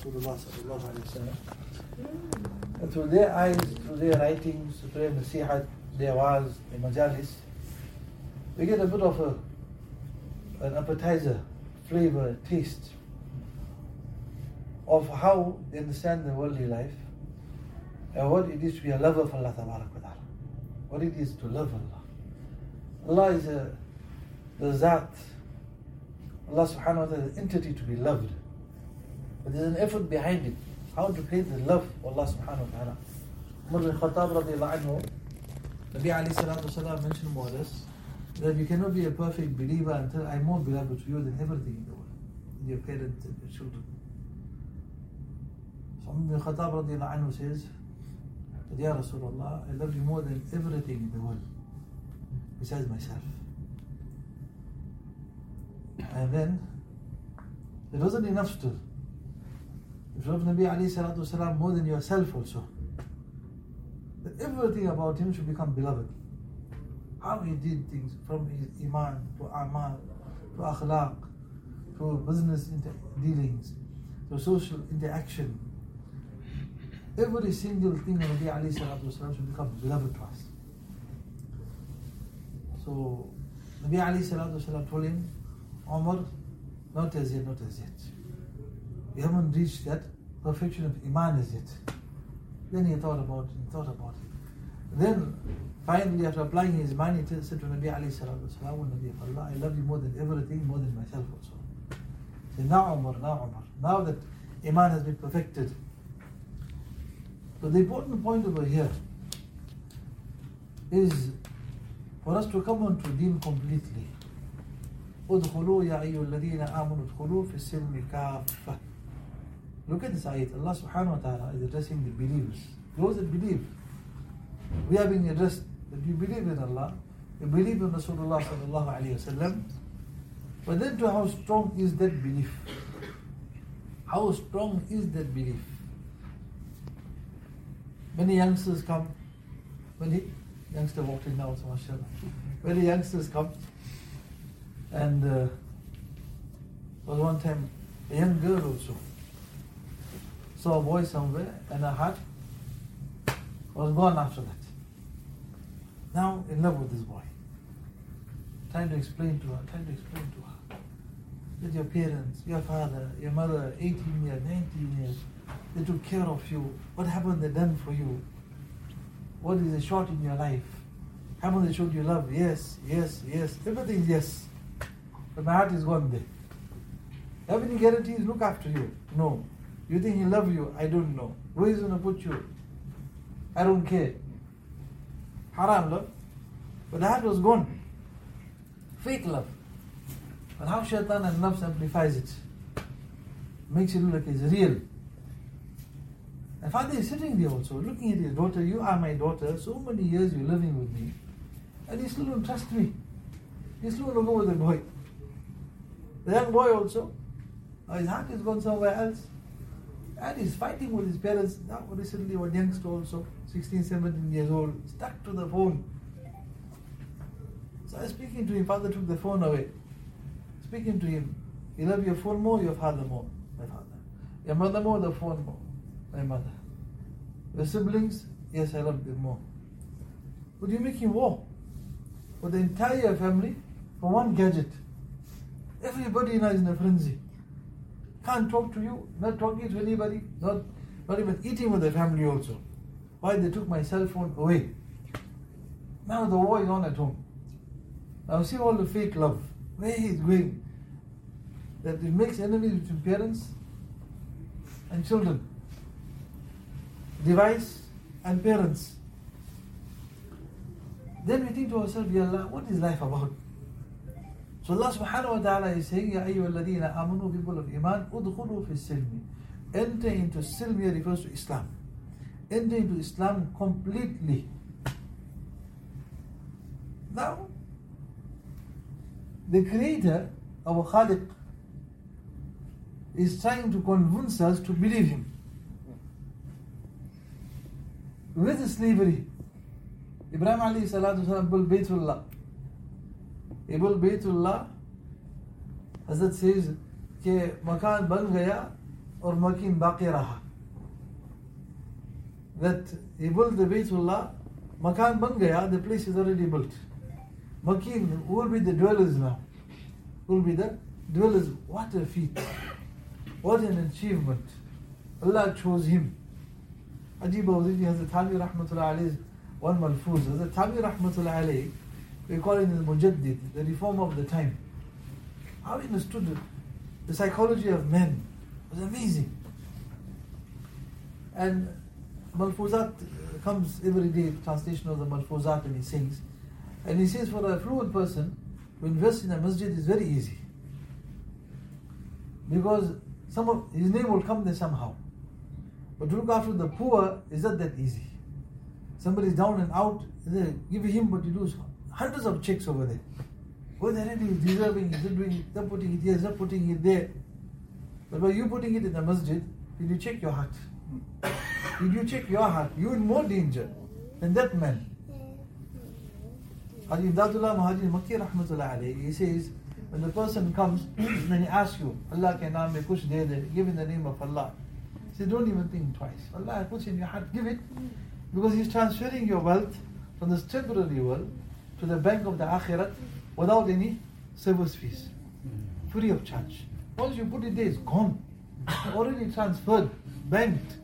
Rasulullah sallallahu alayhi wa sallam. And through their eyes, through their writings, through their nasihat, their waz, their majalis, we get a bit of an appetizer, flavor, taste of how they understand the worldly life and what it is to be a lover of Allah Tabarak wa Ta'ala. What it is to love Allah. Allah is the Zat. Allah subhanahu wa ta'ala is an entity to be loved. But there's an effort behind it. How to create the love of Allah subhanahu wa ta'ala. Umar bin Khattab radiallahu anhu, Nabi alayhi salatu wasalam mentioned more or less that you cannot be a perfect believer until I'm more beloved to you than everything in the world, than your parents and your children. So Umar bin Khattab radiallahu anhu says, Ya Rasulullah, I love you more than everything in the world besides myself. And then it wasn't enough still. You love Nabi alayhi salatu wasalam more than yourself also. That everything about him should become beloved. How he did things, from his iman to amal to akhlaq to business dealings to social interaction. Every single thing of Nabi alayhi salatu wasalam should become beloved to us. So Nabi alayhi salatu wasalam told him, Umar, not as yet, not as yet. We haven't reached that perfection of iman as yet. Then he thought about it. Then finally, after applying his mind, he said to Nabi alayhi salatu wasalam, Nabi of Allah, I love you more than everything, more than myself also. He said, now Umar, now that iman has been perfected. So the important point over here is for us to come on to deen completely. ادخلوا يا أيها الذين آمنوا ادخلوا في السلم كافة. Look at this ayat. Allah subhanahu wa ta'ala is addressing the believers. Those that believe. We are being addressed that you believe in Allah, you believe in Rasulullah sallallahu alayhi wa sallam. But then to how strong is that belief? How strong is that belief? Many youngsters come. Many youngster walked in now, so mashallah. Many youngsters come. And there was one time a young girl also saw a boy somewhere and her heart was gone after that. Now in love with this boy. Trying to explain to her that your parents, your father, your mother, 18 years, 19 years, they took care of you. What haven't they done for you? What is the short in your life? Haven't they showed you love? Yes. Everything is yes. But my heart is gone there. Have any guarantees look after you? No. You think he love you? I don't know. Where is he going to put you? I don't care. Haram love. But the heart was gone. Fake love. But how shaitan and nafs amplifies it. Makes it look like it's real. And father is sitting there also, looking at his daughter. You are my daughter. So many years you're living with me. And you still don't trust me. You still want to go with the boy. The young boy also, his heart is gone somewhere else. And he's fighting with his parents. Now recently one youngster also, 16, 17 years old, stuck to the phone. So I was speaking to him, father took the phone away. Speaking to him, you love your phone more, your father more, my father. Your mother more, the phone more, my mother. Your siblings, yes, I love them more. But you're making war with the entire family for one gadget. Everybody now is in a frenzy. Can't talk to you, not talking to anybody, not even eating with the family also. Why? They took my cell phone away. Now the war is on at home. Now see all the fake love. Where he's going. That it makes enemies between parents and children. Device and parents. Then we think to ourselves, Ya Allah, what is life about? So Allah subhanahu wa ta'ala is saying, Ya ayyuha alladhina amanu, people of iman, udkhulu fi silmi. Enter into silm here refers to Islam. Enter into Islam completely. Now, the Creator, our Khaliq, is trying to convince us to believe Him. With slavery, Ibrahim alayhi salatu wasalam built Baytullah. He built Baytullah. Hazrat says कि मकान बन गया और मकीन बाकी रहा. That he built the Baytullah, Makan ban gaya, the place is already built. Makin will be the dwellers now. Will be the dwellers. What a feat. What an achievement. Allah chose him. Ajib Awzidi Hazrat Thami Rahmatullah alayhi one malfuz. Hazrat Thami Rahmatullah alayhi, we call him the Mujaddid, the reformer of the time. How he understood the psychology of men was amazing. And Malfuzat comes every day, translation of the Malfuzat, and he sings. And he says for a fluent person to invest in a masjid is very easy. Because his name will come there somehow. But to look after the poor is not that easy. Somebody is down and out, give him what you do. Hundreds of checks over there. Whether he is deserving, is it doing it, not putting it here, is not putting it there. But by you putting it in the masjid, did you check your heart? Did you check your heart? You're in more danger than that man. Haji Imdadullah Muhajir Makki Rahmatullah alayhi, he says, when the person comes, then he asks you, Allah ke naam mein kuch de de, give in the name of Allah. He says, don't even think twice. Allah puts in your heart, give it. Because He's transferring your wealth from this temporary world to the bank of the Akhirat without any service fees. Free of charge. Once you put it there, it's gone. Already transferred, banked.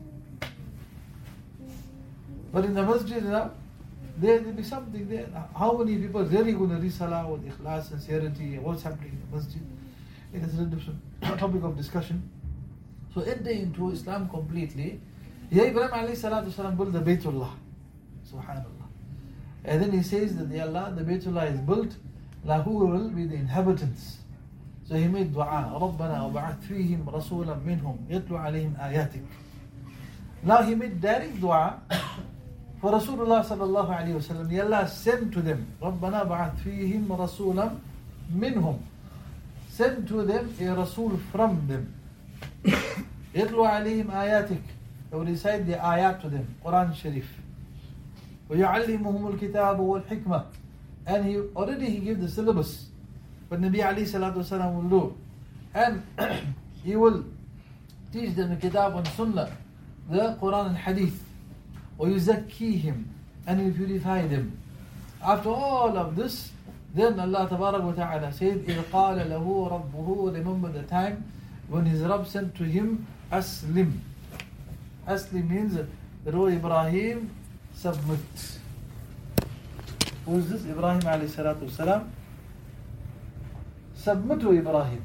But in the masjid now, there will be something there. How many people really going to read salah with ikhlas, sincerity, what's happening in the masjid? It is a different topic of discussion. So entering into Islam completely, Ibrahim alayhi salatu salam built the Baytullah. Subhanallah. And then he says that the Baytullah is built, lahu will be the inhabitants. So he made dua, رَبَّنَا وَبَعَثْ فِيهِمْ رَسُولًا مِّنْهُمْ يَتْلُ عَلَيْهِمْ آيَاتِكَ. Now he made direct dua for Rasulullah sallallahu alayhi wa sallam. Allah send to them, رَبَّنَا بَعَثْ فِيهِمْ رَسُولًا مِّنْهُمْ. Send to them a Rasul from them. يَتْلُ عَلَيْهِمْ آيَاتِكَ. They will recite the ayat to them, Quran Sharif. وَيُعَلِّمُهُمُ الْكِتَابُ وَالْحِكْمَةِ. And he gave the syllabus. But Nabi alayhi salatu wasalam will do. And he will teach them the kitab and sunnah, the Quran and hadith. وَيُزَكِّيهِمْ. And he will purify them. After all of this, then Allah tabarak wa ta'ala said, إِذْ قَالَ لَهُ رَبُّهُ. Remember the time when his Rabb sent to him, Aslim. Aslim means that, oh Ibrahim, submit. Who is this? Ibrahim alayhi salatu wasalam. Submit to Ibrahim.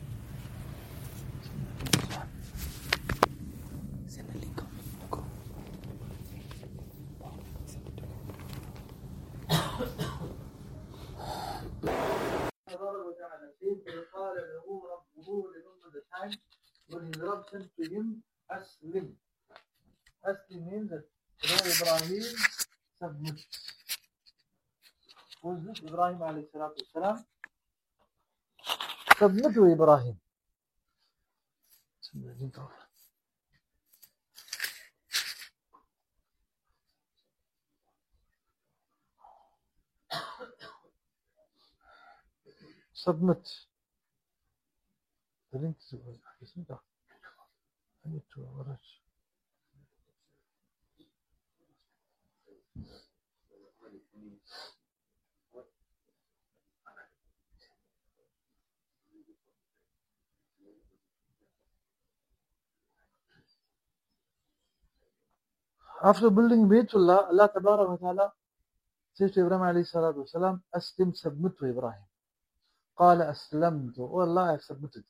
Remember the time when his Rabb sent to him, Aslim. Aslim means that, oh Ibrahim, submit. Who is this? Ibrahim alayhi salatu wasalam. Submit to Ibrahim. Submit. The link is I need to override. After building Baytullah, Allah Tabarak wa Ta'ala says to Ibrahim alayhi salatu wasalam, Aslim, submit to Ibrahim. Qala aslamtu. Oh Allah, I have submitted.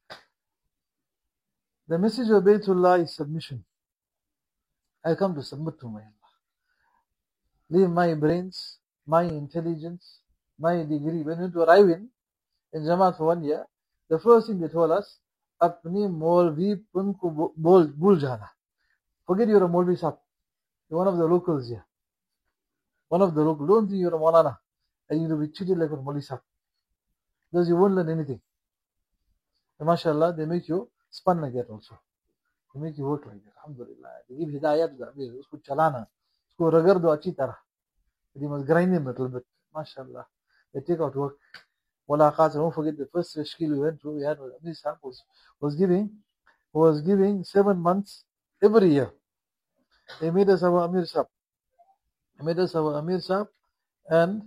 The message of Baytullah is submission. I come to submit to my Allah. Leave my brains, my intelligence, my degree. When we went to arrive in Jamaat for 1 year, the first thing they told us, Apni Molvi Punku Bul Jana. Forget you're a Molvi Sahib. You're one of the locals here. One of the locals. Don't think you're a Maulana. And you'll be treated like a Molvi Sahib. Because you won't learn anything. And mashallah, they make you spun like that also. They make you work like that. Alhamdulillah. They give hidayat to that. Usko chalana. Usko ragar do achi tarah. They must grind him a little bit. Mashallah. They take out work. Mulaqats. Don't forget the first skill we went through. We had Amir Sahib was giving who was giving 7 months every year. They made us our Amir Sahib. And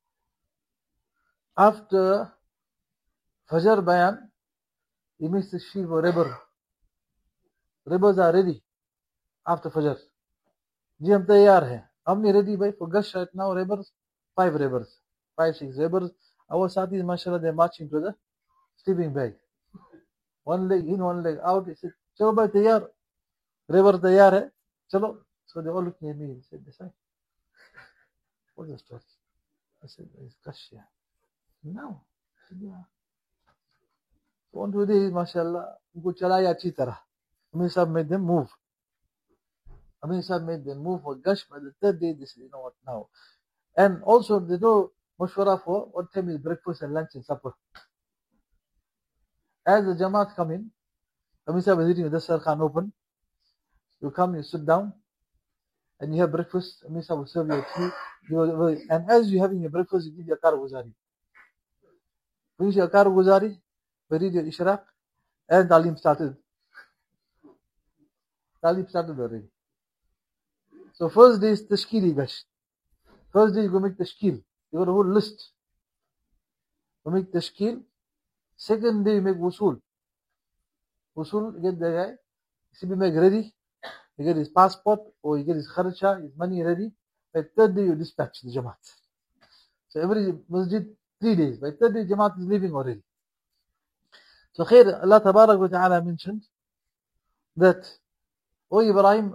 after Fajr Bayan, he makes the sheep for Rebber. Rebbers are ready after Fajr. जी हम तैयार हैं. How many ready by for Gush right now? Rebbers? 5 Rebbers. 5, 6 Rebbers. Our Satis, mashallah, they're marching to the sleeping bag. One leg in, one leg out. He said, Chalo bhai taiyar. Rebber taiyar hai. Chalo. So they all looking at me. He said, Desai, what's the story? I said, it's Gush, yeah. No. I said, yeah. So on to this, mashallah, unko chalaya achhi tarah. Amir Sahib made them move. For Gush. By the third day, they said, you know what now? And also, they do mashwara for what time is breakfast and lunch and supper. As the Jamaat come in, Amir Sahib is eating with the Dasar Khan open. You come, you sit down, and you have breakfast. Amir Sahib will serve you tea. And as you're having your breakfast, you give your Karguzari. Finish your Karguzari, we read your Ishraq, and Talim started. Talim started already. So first day is Tashkili Gush. First day you go make Tashkil. You got a whole list. You make Tashkil. Second day you make Wusul. Wusul, you get the guy. You make ready. You get his passport or you get his kharcha, his money ready. By third day you dispatch the Jamaat. So every masjid 3 days. By third day Jamaat is leaving already. So khair, Allah Tabarak wa Ta'ala mentioned that, O Ibrahim,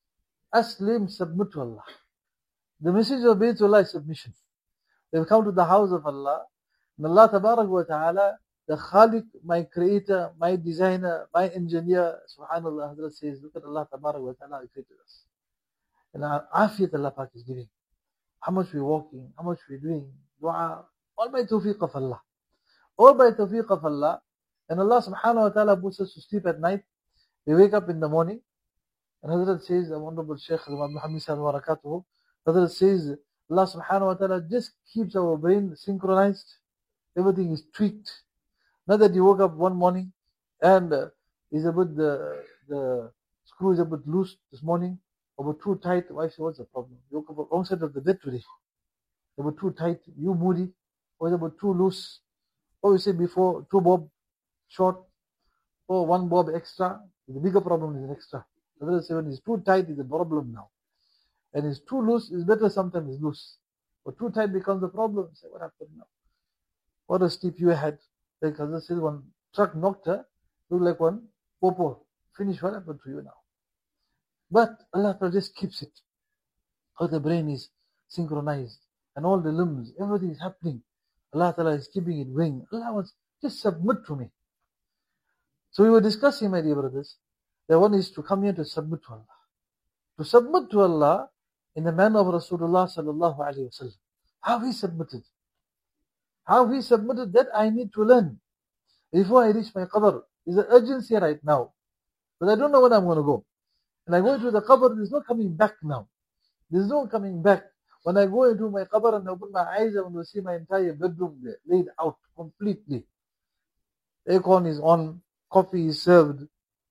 Aslim, submit to Allah. The message of Baytullah is submission. They've come to the house of Allah. And Allah Tabarak wa Ta'ala, the Khaliq, my creator, my designer, my engineer, subhanallah, Hazrat says, look at Allah Tabarak wa Ta'ala, He created us. And our afiyat Allah Pak is giving. How much we're walking, how much we're doing, dua, all by tawfiq of Allah. All by tawfiq of Allah. And Allah subhanahu wa ta'ala puts us to sleep at night. We wake up in the morning. And Hazrat says, the Honorable Shaykh Muhammad Sallallahu Alaihi Wasallam, Hazrat says, Allah subhanahu wa ta'ala just keeps our brain synchronized. Everything is tweaked. Not that you woke up one morning and is a bit the screw is a bit loose this morning, or too tight. Why? What's the problem? You woke up wrong side of the bed today. They were too tight, you moody, or they were too loose. Or you say before, 2 bob short, or 1 bob extra. The bigger problem is an extra. When it's too tight, is a problem now. And it's too loose, it's better sometimes it's loose. But too tight becomes a problem. Say, what happened now? What a sleep you had. Like Hazrat says, one truck knocked her, looked like one popo. Finish, what happened to you now? But Allah Ta'ala just keeps it. How the brain is synchronized. And all the limbs, everything is happening. Allah Ta'ala is keeping it going. Allah wants, just submit to me. So we were discussing, my dear brothers, that one is to come here to submit to Allah. To submit to Allah in the manner of Rasulullah sallallahu alaihi wasallam. How he submitted. How he submitted, that I need to learn. Before I reach my qabr, there's an urgency right now. But I don't know when I'm going to go. And I go into the qabr, there's no coming back now. There's no coming back. When I go into my qabr and I open my eyes, I'm going to see my entire bedroom there, laid out completely. The aircon is on, coffee is served,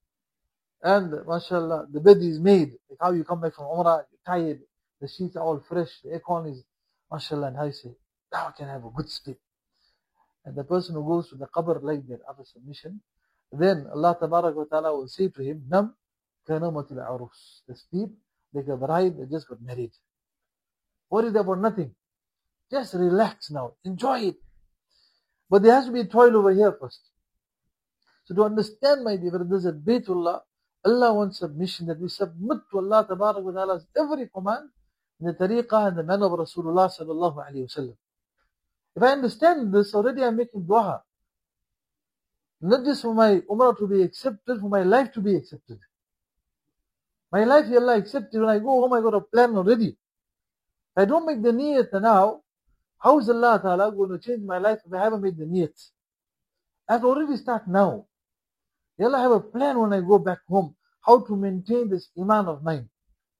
and mashallah, the bed is made. Like how you come back from Umrah, you're tired, the sheets are all fresh, the aircon is, mashallah, and how you say, now I can have a good sleep. And the person who goes to the qabr like that after submission, then Allah Tabarak wa Ta'ala will say to him, Nam kanamatul arus. The sleep like a bride that just got married. Worried about nothing. Just relax now. Enjoy it. But there has to be a toil over here first. So to understand, my dear brothers, that Baytullah, Allah wants submission, that we submit to Allah Tabarak wa Ta'ala's every command in the tariqah and the manner of Rasulullah sallallahu alayhi wa sallam. If I understand this, already I'm making dua. Not just for my umrah to be accepted, for my life to be accepted. My life, Allah accepted. When I go home, I got a plan already. If I don't make the niyat now, how is Allah Ta'ala going to change my life if I haven't made the niyat? I have to already start now. Allah, have a plan when I go back home, how to maintain this iman of mine.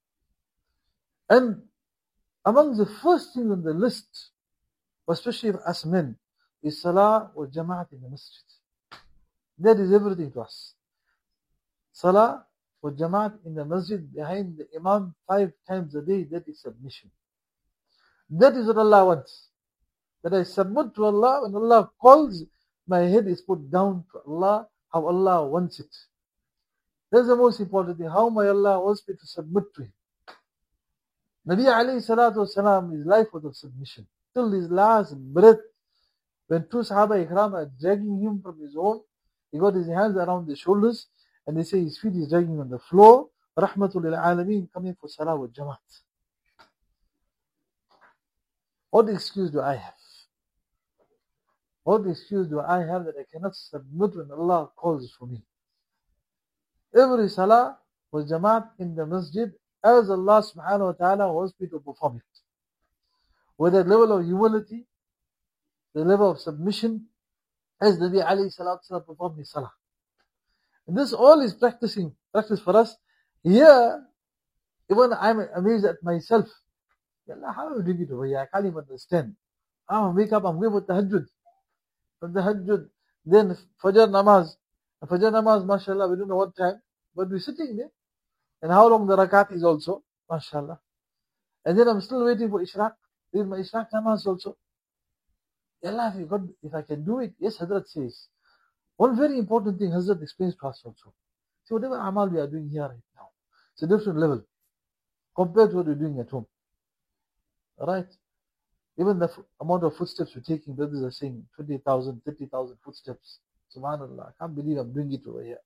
And among the first things on the list, especially for us men, is salah or jama'at in the masjid. That is everything to us. Salah for Jamaat in the masjid behind the Imam 5 times a day, that is submission. That is what Allah wants. That I submit to Allah. When Allah calls, my head is put down to Allah, how Allah wants it. That's the most important thing. How my Allah wants me to submit to Him. Nabi alayhi salatu wasalam, his life was of submission. Till his last breath, when two Sahaba Ikram are dragging him from his home, he got his hands around the shoulders, and they say his feet is dragging on the floor. Rahmatul lil alameen, coming for Salah with Jamaat. What excuse do I have? What excuse do I have that I cannot submit when Allah calls for me? Every Salah was Jamaat in the masjid as Allah subhanahu wa ta'ala wants me to perform it. With that level of humility, the level of submission, as Nabi alayhi salatu performed his Salah. And this all is practice for us. Here, even I'm amazed at myself. Allah, how do you do it over here? I can't even understand. I wake up, I'm going for tahajjud. From tahajjud, then Fajr namaz. Fajr namaz, mashallah, we don't know what time, but we're sitting there. And how long the rakat is also, mashallah. And then I'm still waiting for Ishraq. Read my Ishraq namaz also. Allah, if I can do it, yes, Hazrat says. One very important thing Hazrat explains to us also. See, whatever amal we are doing here right now, it's a different level compared to what we're doing at home. Alright? Even the amount of footsteps we're taking, brothers are saying 20,000, 30,000 footsteps. Subhanallah, I can't believe I'm doing it over here.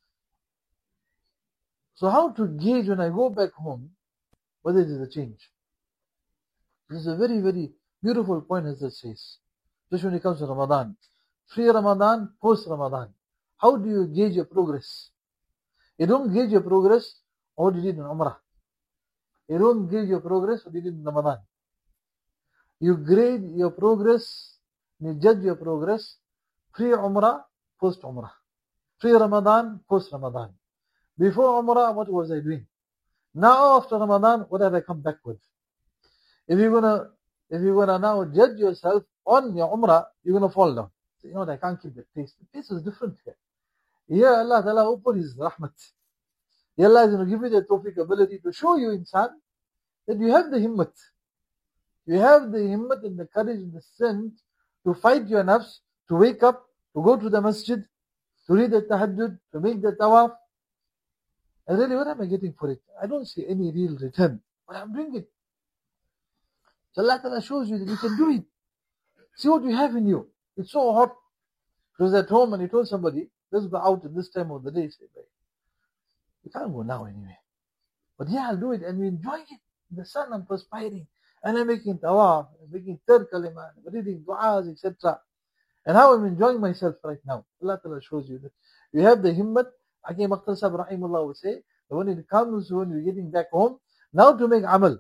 So how to gauge when I go back home whether it is a change? This is a very, very beautiful point, as it says. Especially when it comes to Ramadan. Pre-Ramadan, post-Ramadan. How do you gauge your progress? You don't gauge your progress on what you did in Umrah. You don't gauge your progress what you did in Ramadan. You grade your progress, you judge your progress pre-Umrah, post-Umrah. Pre-Ramadan, post-Ramadan. Before Umrah, what was I doing? Now after Ramadan, what have I come back with? If you're gonna now judge yourself on your Umrah, you're gonna fall down. So, you know what, I can't keep the pace. The pace is different here. Here Allah Ta'ala open His rahmat. Here Allah is going to give you the tawfiq ability to show you, insan, that you have the himmat. You have the himmat and the courage and the strength to fight your nafs, to wake up, to go to the masjid, to read the tahajjud, to make the tawaf. And really, what am I getting for it? I don't see any real return, but I'm doing it. So Allah Ta'ala shows you that you can do it. See what you have in you. It's so hot. He was at home and he told somebody, let's go out at this time of the day. He said, we can't go now anyway. But yeah, I'll do it. And we're enjoying it. In the sun, I'm perspiring. And I'm making tawaf, I'm making third kalima, I'm reading du'as, etc. And how I'm enjoying myself right now. Allah Ta'ala shows you that you have the himmat. Hakim Akhtar Sahib Rahimullah would say, that when it comes, when you're getting back home, now to make amal.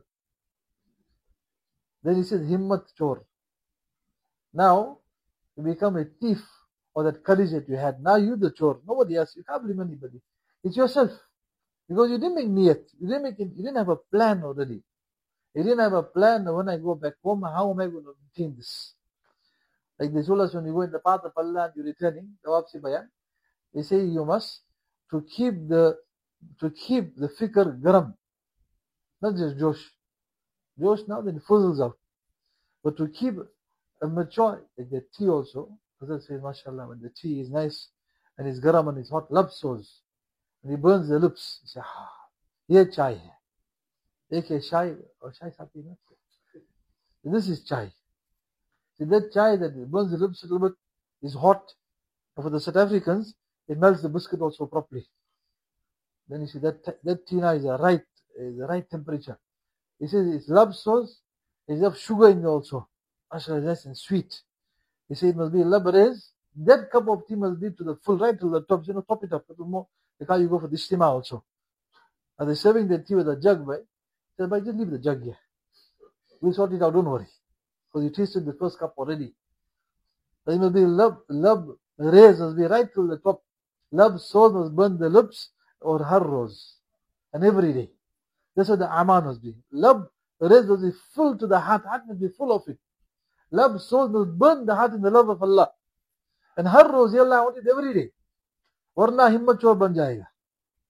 Then he says, himmat chor. Now, you become a thief or that courage that you had. Now you the chore. Nobody else. You can't blame anybody. It's yourself. Because you didn't make niyat. You didn't have a plan already. You didn't have a plan that when I go back home, how am I going to maintain this? Like they told us when you go in the path of Allah and you're returning, the Wapsi Bayan, they say you must to keep the fikr garam. Not just Josh. Josh now then fizzles out. But to keep a mature, like the tea also, Hazrat says, mashallah, when the tea is nice and it's garam and it's hot, lab sours. And he burns the lips. He says, ye chai hai. Ek chai, or chai sati na. This is chai. See, that chai that burns the lips a little bit is hot. And for the South Africans, it melts the biscuit also properly. Then you see that tea now is the right temperature. He says it's lab sauce, it's have sugar in it also. Mashallah, nice and sweet. He said it must be labares. That cup of tea must be to the full, right to the top. You know, top it up a little more. Like how you go for the istima also. And they're serving the tea with a jug, by. He said, just leave the jug here. We'll sort it out, don't worry. Because you tasted the first cup already. So it must be lab rays must be right to the top. Lab sauce must burn the lips or harros. And every day. That's what the aman must be. Lab rays must be full to the heart. Heart must be full of it. Love souls must burn the heart in the love of Allah. And har roz, Ya Allah, I want it every day. Warna himmat chor ban jayega.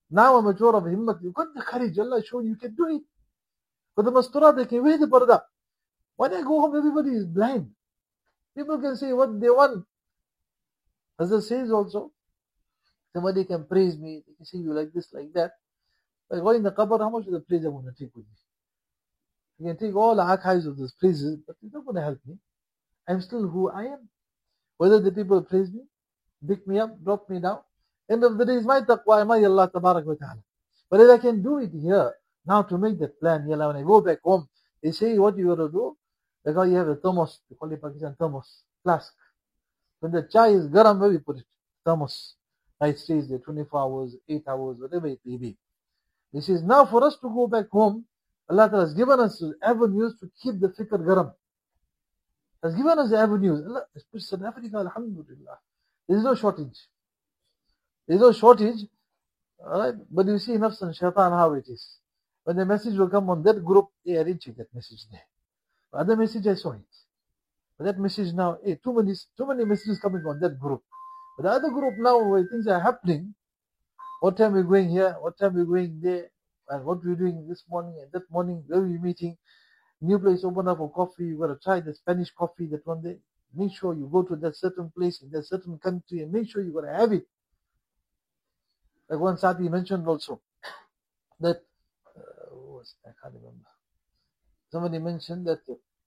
Now I'm mature of himmat. You got the courage. Allah showed you can do it. But the masturat, they can wear the parda. When I go home, everybody is blind. People can say what they want. As it says also, somebody can praise me. They can say you like this, like that. But going in the qabr, how much of the praise I want to take with me? You can take all the archives of those praises, but it's not going to help me. I'm still who I am. Whether the people praise me, pick me up, drop me down. End of the day is my taqwa, my Allah tabarak wa ta'ala. But if I can do it here, now to make that plan, when I go back home, they say what you got to do, because you have a thermos, they call it Pakistan thermos, flask. When the chai is garam, where we put it? Thermos. It stays there 24 hours, 8 hours, whatever it may be. He says, now for us to go back home, Allah Ta'ala has given us avenues to keep the fikr garam. Has given us the avenues. Allah, especially in Africa, alhamdulillah. There is no shortage. There is no shortage. Alright? But you see nafs and shaitan how it is. When the message will come on that group, I didn't check that message there. The other message I saw it. But that message now, too many messages coming on that group. But the other group now where things are happening, what time we're going here, what time we're going there, and what we're doing this morning and that morning, where we're meeting, new place open up for coffee, you gotta try the Spanish coffee that one day. Make sure you go to that certain place in that certain country and make sure you gotta have it. Like one Sati mentioned also that I can't remember. Somebody mentioned that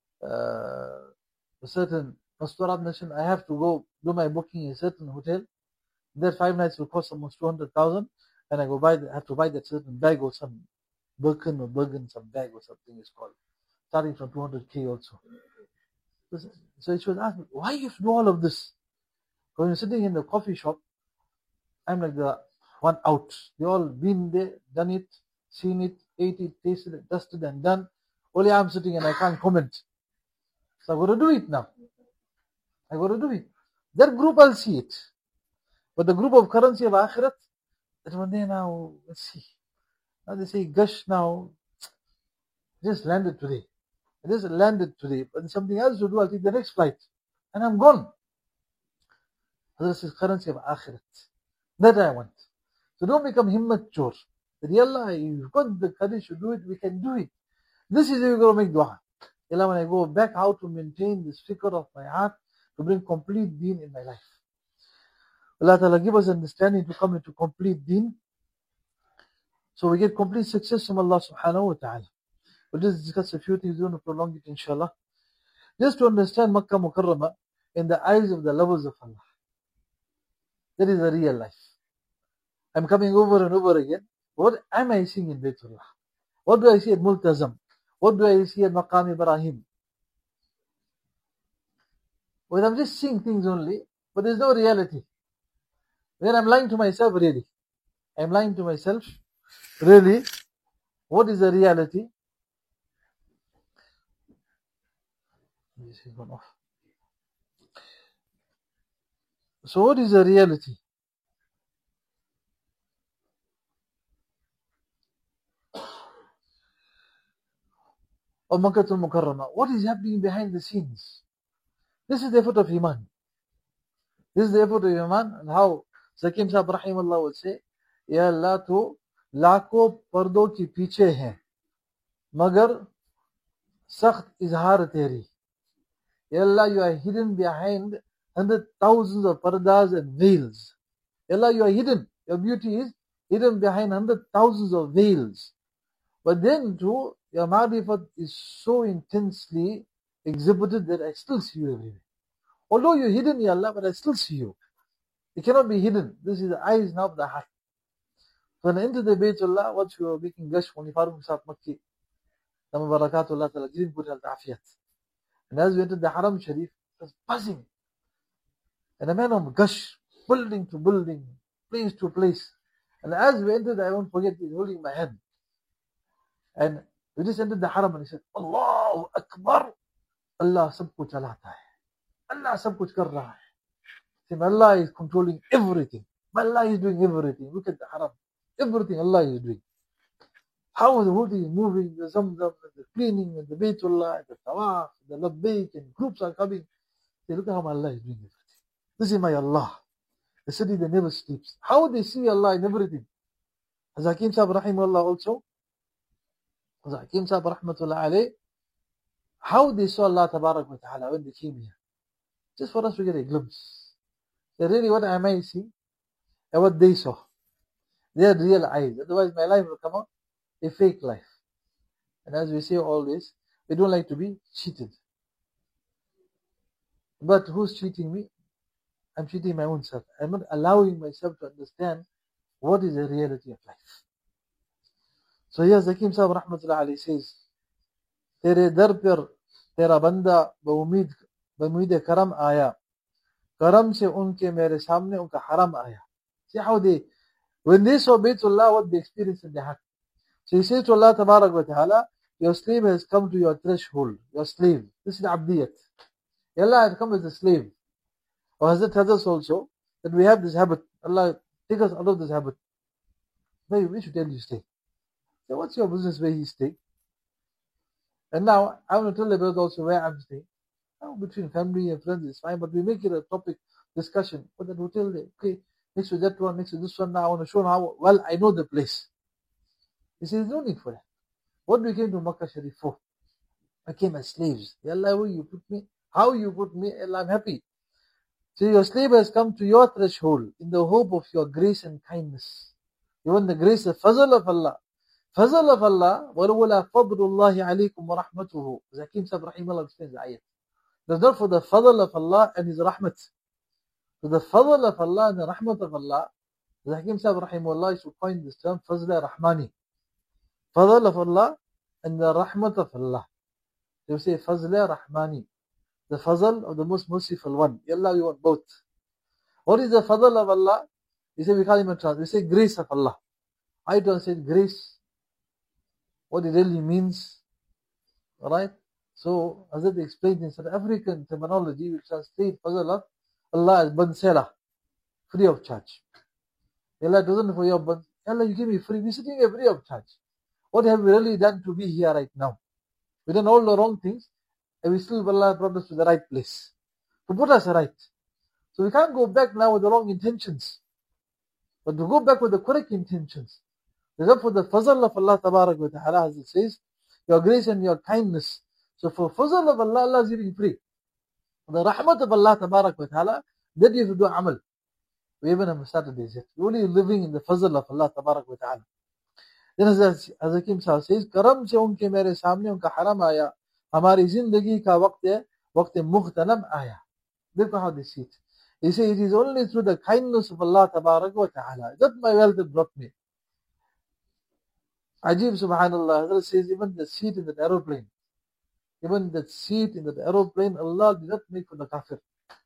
a certain Masturat mentioned I have to go do my booking in a certain hotel. That 5 nights will cost almost 200,000, and I have to buy that certain bag or some Birkin or Bergen, some bag or something is called, starting from 200k also. So she was asking, why you have to do all of this? When you're sitting in the coffee shop, I'm like the one out. They all been there, done it, seen it, ate it, tasted it, dusted and done. Only I'm sitting and I can't comment. So I've got to do it now. I've got to do it. That group I'll see it. But the group of currency of Akhirat, that one day now, let's see. Now they say Gush now, just landed today. It just landed today. But something else to do, I'll take the next flight. And I'm gone. This is currency of Akhirat. That I want. So don't become himmat chor. That Allah, you've got the courage to do it, we can do it. This is how you're going to make dua. Allah, when I go back, how to maintain this fikr of my heart to bring complete deen in my life. Allah Ta'ala give us understanding to come into complete deen. So we get complete success from Allah Subhanahu wa Ta'ala. We'll just discuss a few things, we don't want to prolong it inshallah. Just to understand Makkah Mukarramah in the eyes of the lovers of Allah. That is a real life. I'm coming over and over again. What am I seeing in Baytullah? What do I see at Multazam? What do I see at Maqam Ibrahim? Well, I'm just seeing things only, but there's no reality. Then I'm lying to myself, really. I'm lying to myself, really. What is the reality? This is gone off. So what is the reality? Of Makkah al-Mukarramah. What is happening behind the scenes? This is the effort of Iman. This is the effort of Iman, and how Sakim Sahib Rahimullah would say, Ya Allah, to लाखों पर्दों के पीछे हैं मगर सख्त इजहार तेरी. Ya Allah, you are hidden behind hundred thousands of pardas and veils. Ya Allah, you are hidden. Your beauty is hidden behind hundred thousands of veils. But then too, your ma'rifat is so intensely exhibited that I still see you everywhere. Although you're hidden, Ya Allah, but I still see you. You cannot be hidden. This is the eyes, now the heart. When I entered the Baytullah, what we were making gush, when Farooq Sahib Makki, Nama Barakatullah Ta'ala, giving good health, afiyat. And as we entered the Haram Sharif, it was buzzing. And a man of gush, building to building, place to place. And as we entered, I won't forget, he's holding my hand. And we just entered the Haram and he said, Allahu Akbar, Allah sab kuch chalata hai. Allah sab kuch kar raha hai. Allah is controlling everything. Allah is doing everything. Look at the Haram. Everything Allah is doing. How the whole thing is moving, the Zamzam, the cleaning, and the Baytullah, the Tawaf, the Labbaik, and groups are coming. Say, look at how Allah is doing everything. This is my Allah. The city that never sleeps. How they see Allah in everything. Hakim Sahib Rahimullah also, Hakim Sahib Rahmatullah alayh, how they saw Allah Tabarak wa Ta'ala when they came here. Just for us to get a glimpse. That really what I might see and what they saw. They had real eyes. Otherwise my life will come out a fake life. And as we say always, we don't like to be cheated. But who's cheating me? I'm cheating my own self. I'm not allowing myself to understand what is the reality of life. So here Hakim Sahib Rahmatullah alayhi says, Tere dar per tera banda b'umid karam aya. Karam se unke mere samne unka haram aya. See how when they saw Baytullah, what they experienced in their heart. So he says to Allah Tabarak wa Ta'ala, your slave has come to your threshold. Your slave. This is Abdiyat. Allah had come as a slave. Or Hazrat tells us also that we have this habit. Allah, take us out of this habit. We should tell you stay. So what's your business where he stay? And now, I want to tell the brother also where I'm staying. Now, between family and friends is fine, but we make it a topic discussion. But that hotel there, okay, next to that one, next to this one, now I want to show how well I know the place. He says, no need for that. What we came to Makkah Sharif for? I came as slaves. Allah, where you put me? How you put me? Allah, I'm happy. So your slave has come to your threshold in the hope of your grace and kindness. You want the grace, the fazl of Allah. Fazl of Allah, وَلَوْلَا فَضْلُ اللَّهِ عَلَيْكُمْ وَرَحْمَتُهُ. Hakim Sahib Rahimullah explains the ayat. There's not for the fadl of Allah and His rahmat. For the fadl of Allah and the rahmat of Allah, Hakim Sahib Rahimullah used to coin this term, Fazl Rahmani. Fadl of Allah and the rahmat of Allah. They will say Fazl Rahmani. The fazl of the most merciful one. Ya Allah, we want both. What is the fadl of Allah? We say, we call him a trans. We say grace of Allah. I translate grace. What it really means. Alright? So, as it explained in South African terminology, we translate fazl of Allah as bansela. Free of charge. Allah doesn't for your ban. Allah, you give me free. We're sitting here free of charge. What have we really done to be here right now? We've done all the wrong things. And we still, Allah brought us to the right place. To put us right. So we can't go back now with the wrong intentions. But to go back with the correct intentions. Therefore the fazl of Allah Tabarak wa Ta'ala, as it says, your grace and your kindness. So for fazl of Allah, Allah is giving free. The rahmat of Allah Tabarak wa Ta'ala, that you have to do amal. We even have Saturdays yet. We're only living in the fazl of Allah Tabarak wa Ta'ala. Then as Hakim Sahib says, Karam se unke mere samne unka haram aya. हमारी जिंदगी का वक्त मुख्तलम आया. देखो how they see it. He says it is only through the kindness of Allah Tabarak wa Ta'ala that my wealth brought me. Ajib subhanallah. Allah says even the seat in that aeroplane, Allah did not make for the kafir.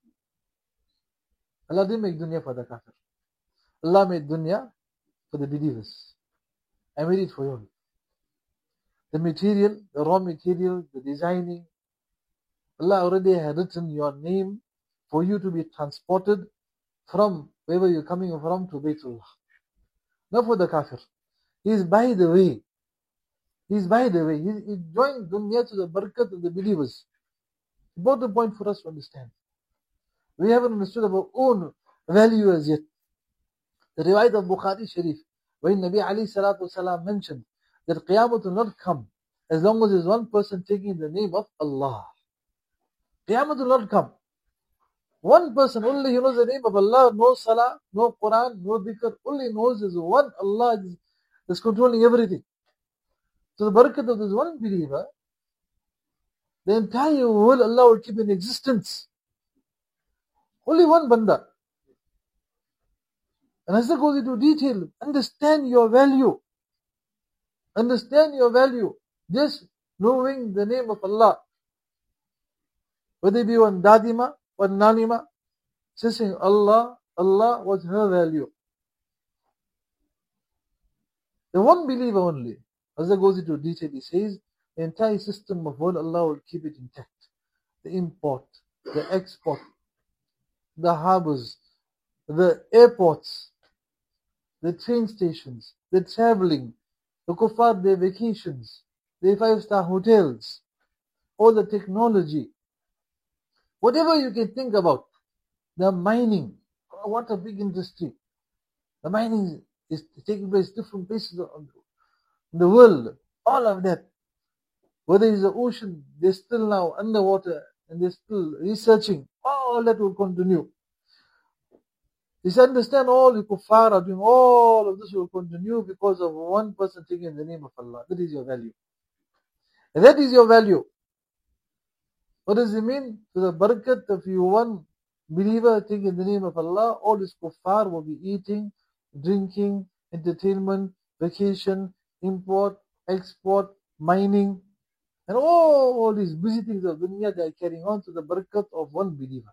Allah didn't make dunya for the kafir. Allah made dunya for the believers. I made it for you. The material, the raw material, the designing. Allah already had written your name for you to be transported from wherever you're coming from to Baytullah. Not for the kafir. He's by the way. He joined dunya to the barakat of the believers. About the point for us to understand. We haven't understood our own value as yet. The riwayat of Bukhari Sharif, when Nabi Ali Salatu Wasalam mentioned that Qiyamah will not come as long as there's one person taking the name of Allah. Qiyamah will not come. One person, only he knows the name of Allah, no Salah, no Quran, no Dhikr, only knows is one Allah is controlling everything. So the barakat of this one believer, the entire world Allah will keep in existence. Only one banda. And as it goes into detail, understand your value. Understand your value. Just knowing the name of Allah. Whether it be one dadima, one nanima, just saying Allah, Allah was her value. The one believer only, as it goes into detail, he says, the entire system of world, Allah will keep it intact. The import, the export, the harbors, the airports, the train stations, the traveling, the kuffar, their vacations, the 5-star hotels, all the technology, whatever you can think about, the mining, what a big industry. The mining is taking place different places in the world. All of that. Whether it's the ocean, they're still now underwater and they're still researching. All that will continue. Just understand all the kuffar are doing, all of this will continue because of one person taking the name of Allah. That is your value. And that is your value. What does it mean? To the barakat of you one believer taking the name of Allah, all these kuffar will be eating, drinking, entertainment, vacation, import, export, mining, and all these busy things of dunya they are carrying on to the barakat of one believer.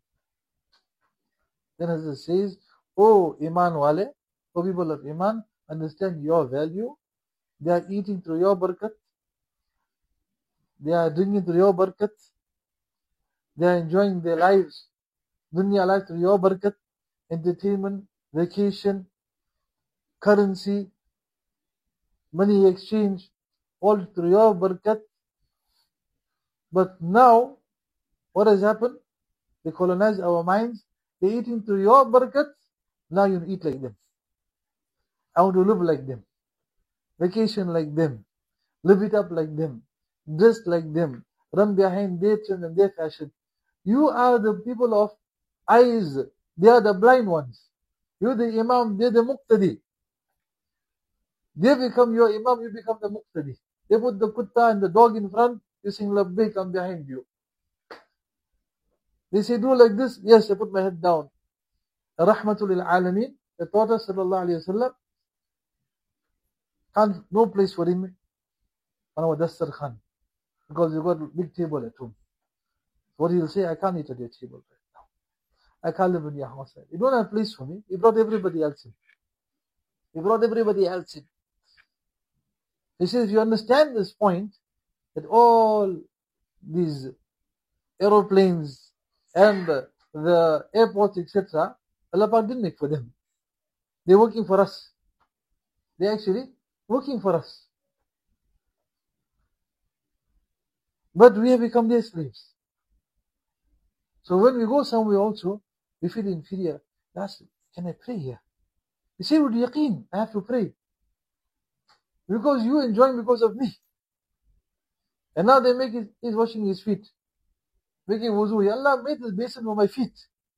Then as it says, O Iman wale, O people of Iman, understand your value. They are eating through your barakat. They are drinking through your barakat. They are enjoying their lives, dunya life through your barakat, entertainment, vacation, currency, money exchange, all through your barakat. But now, what has happened? They colonize our minds. They're eating through your barakat. Now you eat like them. I want to live like them. Vacation like them. Live it up like them. Dress like them. Run behind their trend and their fashion. You are the people of eyes. They are the blind ones. You're the imam. They're the muqtadi. They become your imam. You become the muqtadi. They put the kutta and the dog in front. You sing labbaik, I'm behind you. They say, do like this. Yes, I put my head down. Rahmatul lil alameen. The Prophet sallallahu alayhi wa sallam, no place for him on our Dastar Khan. Because you got a big table at home. What he'll say, I can't eat at your table right now. I can't live in your house. You don't have a place for me. He brought everybody else in. He brought everybody else in. He says, if you understand this point, that all these aeroplanes and the airports, etc., Allah Pak didn't make for them. They're working for us. They're actually working for us. But we have become their slaves. So when we go somewhere also, we feel inferior. That's, can I pray here? You say with yaqeen, I have to pray. Because you enjoying because of me. And now they make he's washing his feet. Making wuzu. Allah made this basin for my feet.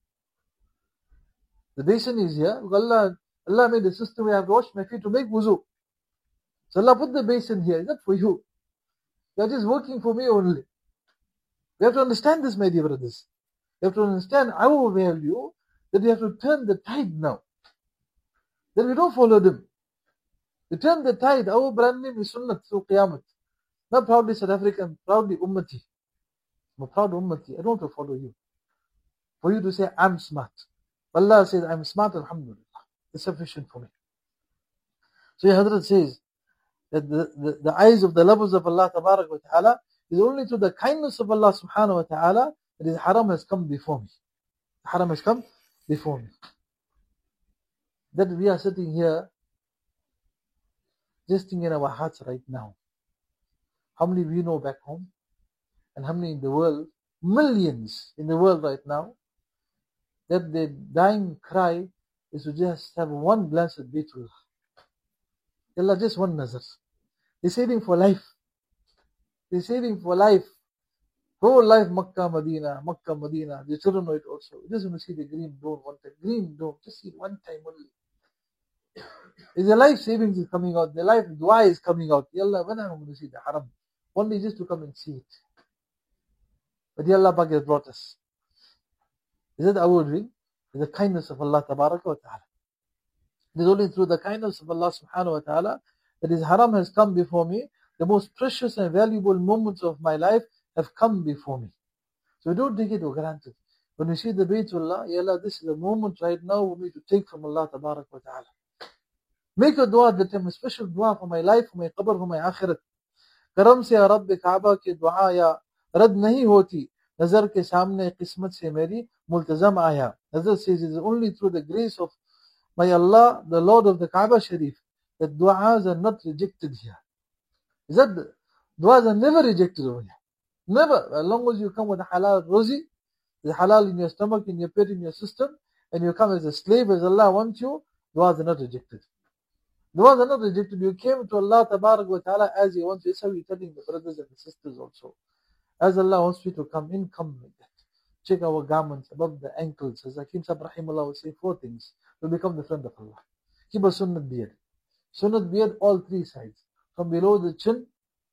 The basin is here. Allah made a system where I have to wash my feet to make wuzu. So Allah put the basin here. It's not for you. You are just working for me only. We have to understand this, my dear brothers. We have to understand our value, that we have to turn the tide now. Then we don't follow them. We turn the tide. Our brand name is Sunnat through Qiyamah. Not proudly South African, proudly Ummati. I'm a proud Ummati. I don't want to follow you. For you to say, I'm smart. Allah says, I'm smart, alhamdulillah. It's sufficient for me. So your Hazrat says that the eyes of the lovers of Allah Tabarak wa Ta'ala is only through the kindness of Allah Subhanahu wa Ta'ala that His haram has come before me. The haram has come before me. That we are sitting here just thinking in our hearts right now. How many we know back home? And how many in the world? Millions in the world right now. That their dying cry is to just have one glance at Baytullah. Allah, just one nazar. They're saving for life. They're saving for life. Whole life, Makkah, Medina. The children know it also. They just want to see the green dome one time. Green dome, just see it one time only. Is their life savings is coming out. Their life dua is coming out. Allah, when am I going to see the haram? Only just to come and see it. But Allah Pak has brought us. Is that our dream? Is the kindness of Allah Tabaraka wa Ta'ala. It is only through the kindness of Allah Subhanahu wa Ta'ala that His haram has come before me. The most precious and valuable moments of my life have come before me. So we don't take it for granted. When we see the Baytullah, Ya Allah, this is a moment right now for me to take from Allah Tabaraka wa Ta'ala. Make a dua that time, a special dua for my life, for my qabr, for my akhirat. करम से रब काबा की दुआ या रद नहीं होती नजर के सामने किस्मत से मेरी मुल्तजम आया. Hazrat says it is only through the grace of my Allah, the Lord of the Kaaba Sharif, that du'as are not rejected here. Is that du'as are never rejected over here? Never. As long as you come with a halal rozi, the halal in your stomach, in your pet, in your system, and you come as a slave as Allah wants you, du'as are not rejected. The ones are not rejected. You came to Allah Tabarak wa Ta'ala as He wants. It's how you're telling the brothers and the sisters also. As Allah wants you to come in, come like that. Check our garments above the ankles. As Hakim Sahib Rahimullah will say 4 things to become the friend of Allah. Keep a sunnat beard. Sunnat beard, all 3 sides. From below the chin,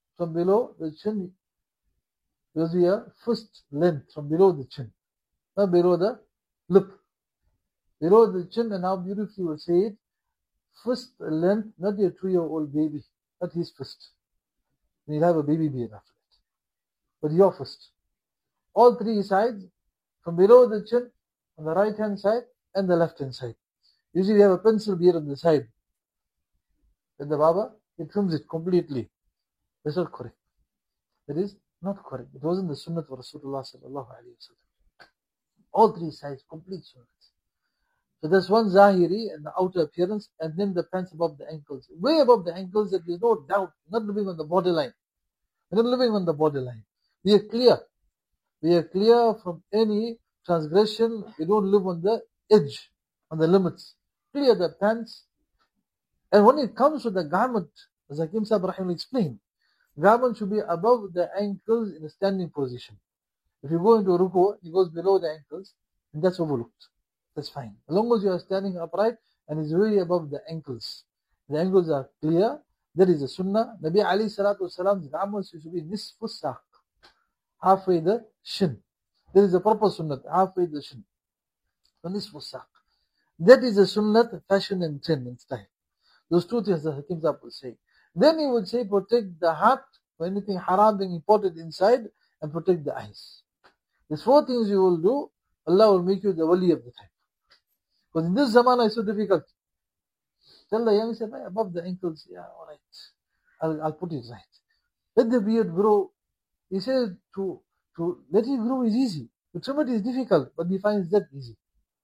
there will be a fist length from below the chin. Not below the lip. Below the chin, and how beautifully will say it. Fist length, not your 2-year-old baby, not his fist. You'll have a baby beard after that. But your fist. All 3 sides, from below the chin, on the right hand side and the left hand side. Usually you have a pencil beard on the side. Then the Baba, he trims it completely. That's not correct. That is not correct. It wasn't the sunnah of Rasulullah sallallahu alayhi wa sallam. All 3 sides, complete sunnah. So there's one zahiri and the outer appearance, and then the pants above the ankles. Way above the ankles, that there is no doubt. Not living on the borderline. We're not living on the borderline. We are clear. We are clear from any transgression. We don't live on the edge, on the limits. Clear the pants. And when it comes to the garment, as Hakim Sahib Rahim explained, garment should be above the ankles in a standing position. If you go into ruku, it goes below the ankles, and that's overlooked. That's fine. As long as you are standing upright and it's really above the ankles. The ankles are clear. That is the sunnah. Nabi alayhi salatu wasalam's garments should be nisfu saq. Halfway the shin. That is the proper sunnah. Halfway the shin. The nisfu saq. That is the sunnah, fashion and trend and style. Those 2 things the Hakim Sahib will say. Then he would say protect the heart for anything haram being imported inside, and protect the eyes. These 4 things you will do, Allah will make you the wali of the time. Because in this zamana it's so difficult. Tell the young, say, above the ankles, yeah, alright. I'll put it right. Let the beard grow. He says to let it grow is easy. To trim it is difficult, but he finds that easy.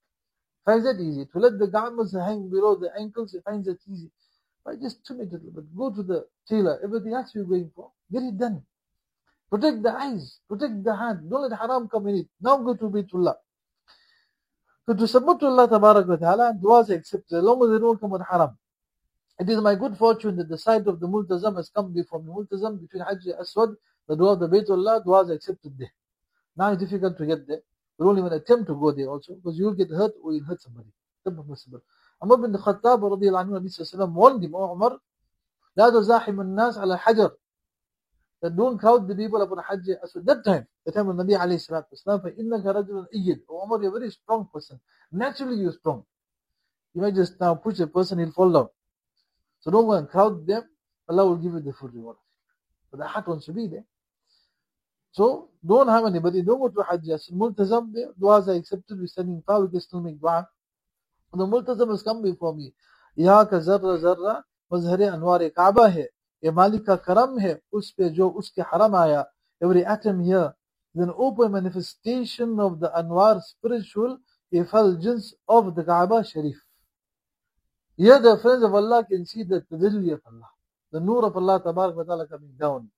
To let the garments hang below the ankles, he finds that easy. But just trim it a little bit. Go to the tailor. Everything else you're going for, get it done. Protect the eyes. Protect the hand. Don't let haram come in it. Now go to Baytullah. So to submit to Allah Tabarak wa Ta'ala, and du'as accepted, as long as they don't come with haram. It is my good fortune that the sight of the Multazam has come before me. Multazam between Hajj Aswad, the dua of the Baytullah, du'as accepted there. Now it's difficult to get there. We don't even attempt to go there also, because you will get hurt or you'll hurt somebody. It's impossible. Umar bin Khattab radiyallahu anhu, Nabi sallallahu alayhi wa sallam warned him, "O Umar, la tuzahim an-nas ala hajar." That don't crowd the people upon Hajj Aswad. That time, the time of Nabi alayhi salatu wasalam, فَإِنَّكَ رَجُلٌ أَيِّد. O Umar, you're a very strong person. Naturally you're strong. You might just now push a person, he'll fall down. So don't go and crowd them. Allah will give you the full reward. But the heart wants to be there. So don't have anybody. Don't go to Hajj Aswad. Multazam there. Du'as are accepted. We're standing far. We can still make dua. The Multazam has come before me. यहाँ का ज़र्रा ज़र्रा मज़हर अनवार काबा है. ये मालिक का करम है उस पे जो उसके हरम आया. Every atom here is an open manifestation of the Anwar spiritual effulgence of the Kaaba Sharif. Here the friends of Allah can see the tajalli of Allah, the nur of Allah Tabarak wa Ta'ala coming down.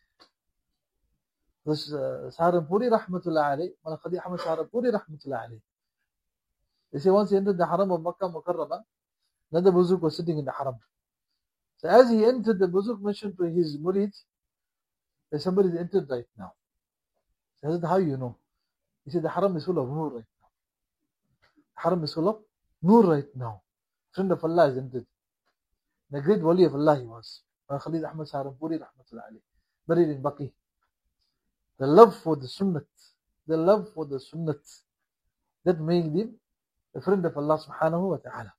This Saharanpuri Rahmatullah alayhi, Malakadi Ahmad Saharanpuri Rahmatullah alayhi. They say once he entered the haram of Makkah Mukarramah, another Buzuk was sitting in the haram. So as he entered, the Buzuk mentioned to his murids, that somebody has entered right now. So I said, how you know? He said, the haram is full of nur right now. The haram is full of nur right now. Friend of Allah has entered. The great wali of Allah he was. Khalid Ahmad Saharanpuri Rahmatullah alayhi, buried in Baqi. The love for the sunnat, that made him a friend of Allah subhanahu wa ta'ala.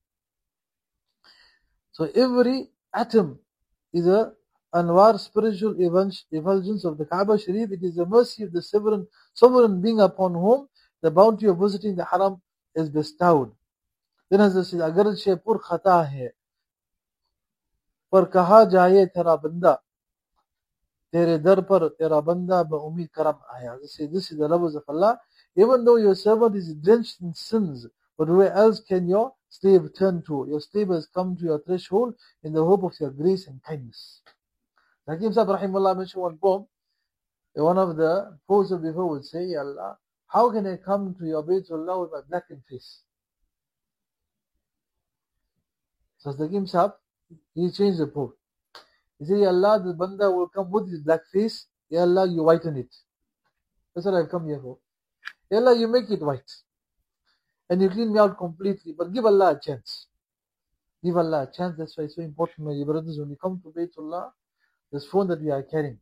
So every atom is a Anwar spiritual effulgence of the Kaaba Sharif. It is the mercy of the sovereign being upon whom the bounty of visiting the haram is bestowed. Then Hazrat says, agarche pur khata hai, par kaha jaye tera banda, tere dar par tera banda ba umid karam aaya. They say, this is the lovers of Allah. Even though your servant is drenched in sins, but where else can your slave turn to? Your slave has come to your threshold in the hope of your grace and kindness. Hakim Sahib Rahimullah mentioned one poem. One of the poets of before would say, Ya Allah, how can I come to your Baytullah with my blackened face? So Hakim Sahib He changed the port. He said, Ya Allah, the Banda will come with his black face. Ya Allah, you whiten it. That's what I've come here for. Ya Allah, you make it white. And you clean me out completely. But give Allah a chance. Give Allah a chance. That's why it's so important, my dear brothers, when you come to Baytullah, this phone that we are carrying,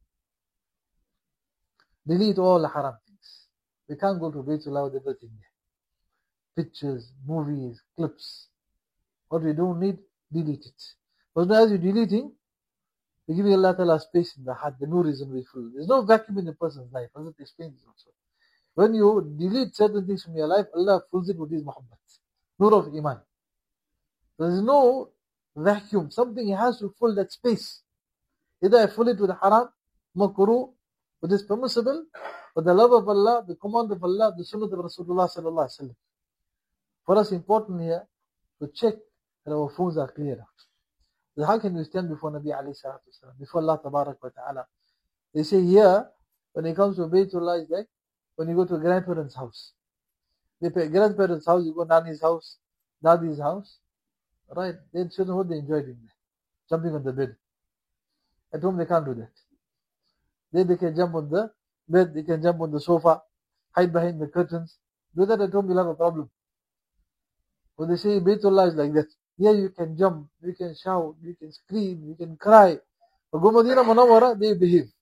delete all the haram things. We can't go to Baytullah with everything there. Pictures, movies, clips. What we don't need, delete it. But as you're deleting, you're giving Allah Ta'ala space in the heart. The nur is going to be full. There's no vacuum in a person's life. Hazrat explains this also. When you delete certain things from your life, Allah fills it with His Muhammad. Nur of Iman. There is no vacuum. Something has to fill that space. Either I fill it with haram, makruh, what is permissible, with the love of Allah, the command of Allah, the sunnah of Rasulullah sallallahu alaihi wasallam. For us, important here to check that our phones are clear out. So how can we stand before Nabi alayhi salatu wasalam, before Allah tabarak wa ta'ala? They say here, when it comes to Baytullah, it's like when you go to a grandparent's house. Grandparents' house, you go Nani's house, Dadi's house, right? They children, what they enjoy doing there? Jumping on the bed. At home, they can't do that. They can jump on the bed, they can jump on the sofa, hide behind the curtains. Do that at home, you'll have a problem. When they say Baytullah is like that, here you can jump, you can shout, you can scream, you can cry. But go Madinah Munawwara, they behave.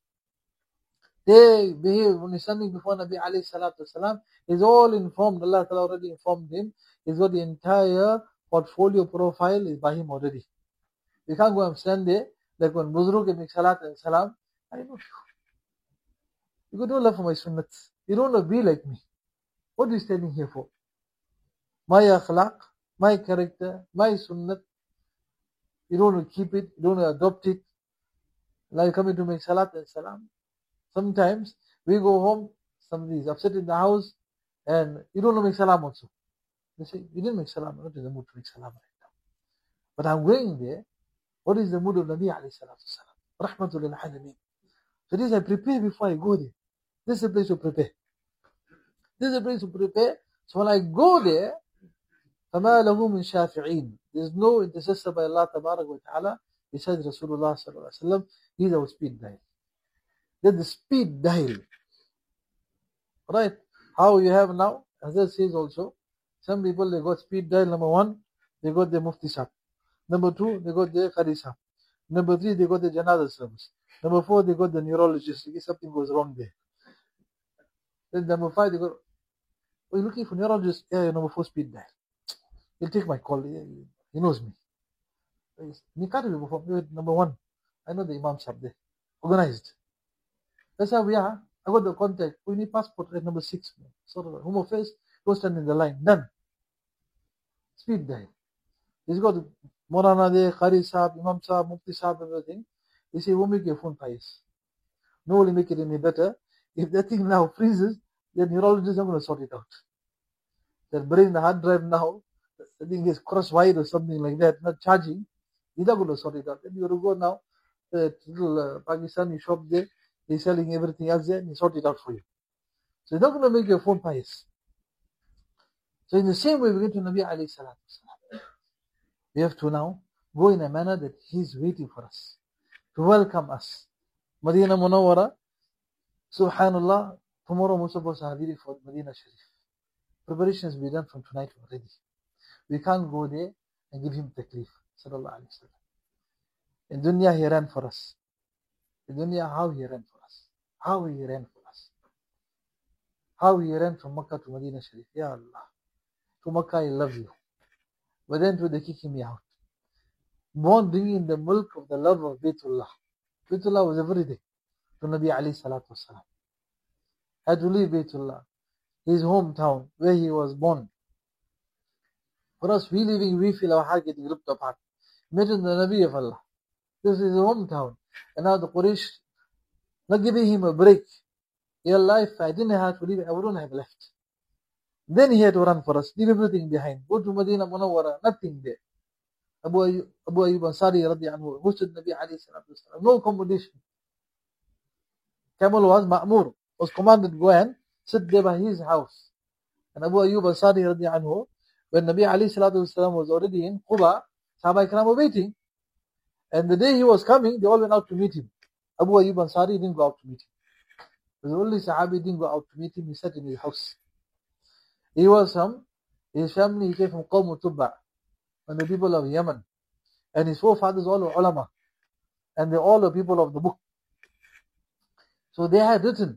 They behave. When he's standing before Nabi alayhi salatu wasalam, he's all informed. Allah Ta'ala already informed him. He's got the entire portfolio profile is by him already. You can't go and stand there, like when Buzruk make salat and salam. I know you. You got no love for my sunnat. You don't want to be like me. What are you standing here for? My akhlaq, my character, my sunnat. You don't want to keep it, you don't want to adopt it. Now you're coming to make salat and salam. Sometimes we go home, somebody is upset in the house, and you don't want to make salam also. They say, you didn't make salam, I'm not in the mood to make salam right now. But I'm going there. What is the mood of Nabi alayhi salatu wasalam? Rahmatul lil alameen. So this I prepare before I go there. This is a place to prepare. This is a place to prepare. So when I go there, فَمَا لَهُ مِنْ شَافِعِينَ. There's no intercessor by Allah Tabarak wa Ta'ala besides Rasulullah Sallallahu Alaihi Wasallam. He's our speed dial. Then the speed dial. Right? How you have now, as it says also, some people they got speed dial. Number one, they got the Mufti Sahib. Number two, they got the Qari Sahib. Number three, they got the Janazah service. Number four, they got the neurologist. If something goes wrong there. Then number five, they got, oh, you're looking for neurologist? Yeah, number four, speed dial. He'll take my call. He knows me. Number one, I know the Imam Sahib there. Organized. That's how we are. I got the contact. We need passport at number 6. Sort of home office. Go stand in the line. Done. Speed dial. He's got Morana there, Qari Sahib, Imam Sahib, Mufti Sahib, everything. He say, won't make your phone pious. No will make it any better. If that thing now freezes, the neurologist is not going to sort it out. They're bringing the hard drive now. The thing is cross-wired or something like that, not charging. He's not going to sort it out. Then you have to go now, the little Pakistani shop there, he's selling everything else there, and he sort it out for you. So he's not going to make your phone pious. So in the same way, we get to Nabi alayhi salatu wasalam. We have to now go in a manner that he's waiting for us, to welcome us. Madinah Munawwara, subhanallah, tomorrow we're supposed to have it for Medina Sharif. Preparations will be done from tonight already. We can't go there and give him taklif. Sallallahu alayhi wa sallam. In dunya, he ran for us. In dunya, how he ran for us. How he ran for us. How he ran from Makkah to Medina Sharif. Ya Allah. To Makkah, I love you. But then to the kicking me out. Born bringing the milk of the love of Baytullah. Baytullah was everything to Nabi alayhi salatu wasalam. Had to leave Baytullah, his hometown, where he was born. For us, we feel our heart getting ripped apart. Imagine the Nabi of Allah. This is his hometown. And now the Quraysh, not giving him a break. Ya Allah, if I didn't have to leave, I wouldn't have left. Then he had to run for us, leave everything behind. Go to Medina Munawwara, nothing there. Abu Ayyub Ansari radiallahu anhu, hosted Nabi alayhi salatu wasalam. No accommodation. Camel was Ma'mur, was commanded to go and sit there by his house. And Abu Ayyub Ansari radiallahu anhu, when Nabi alayhi salatu wasalam was already in Quba, Sahaba Ikram were waiting. And the day he was coming, they all went out to meet him. Abu Ayyub Ansari didn't go out to meet him. The only Sahabi didn't go out to meet him. He sat in his house. He was his family, he came from Qawm Tubba, and the people of Yemen. And his forefathers all were ulama. And they all were people of the book. So they had written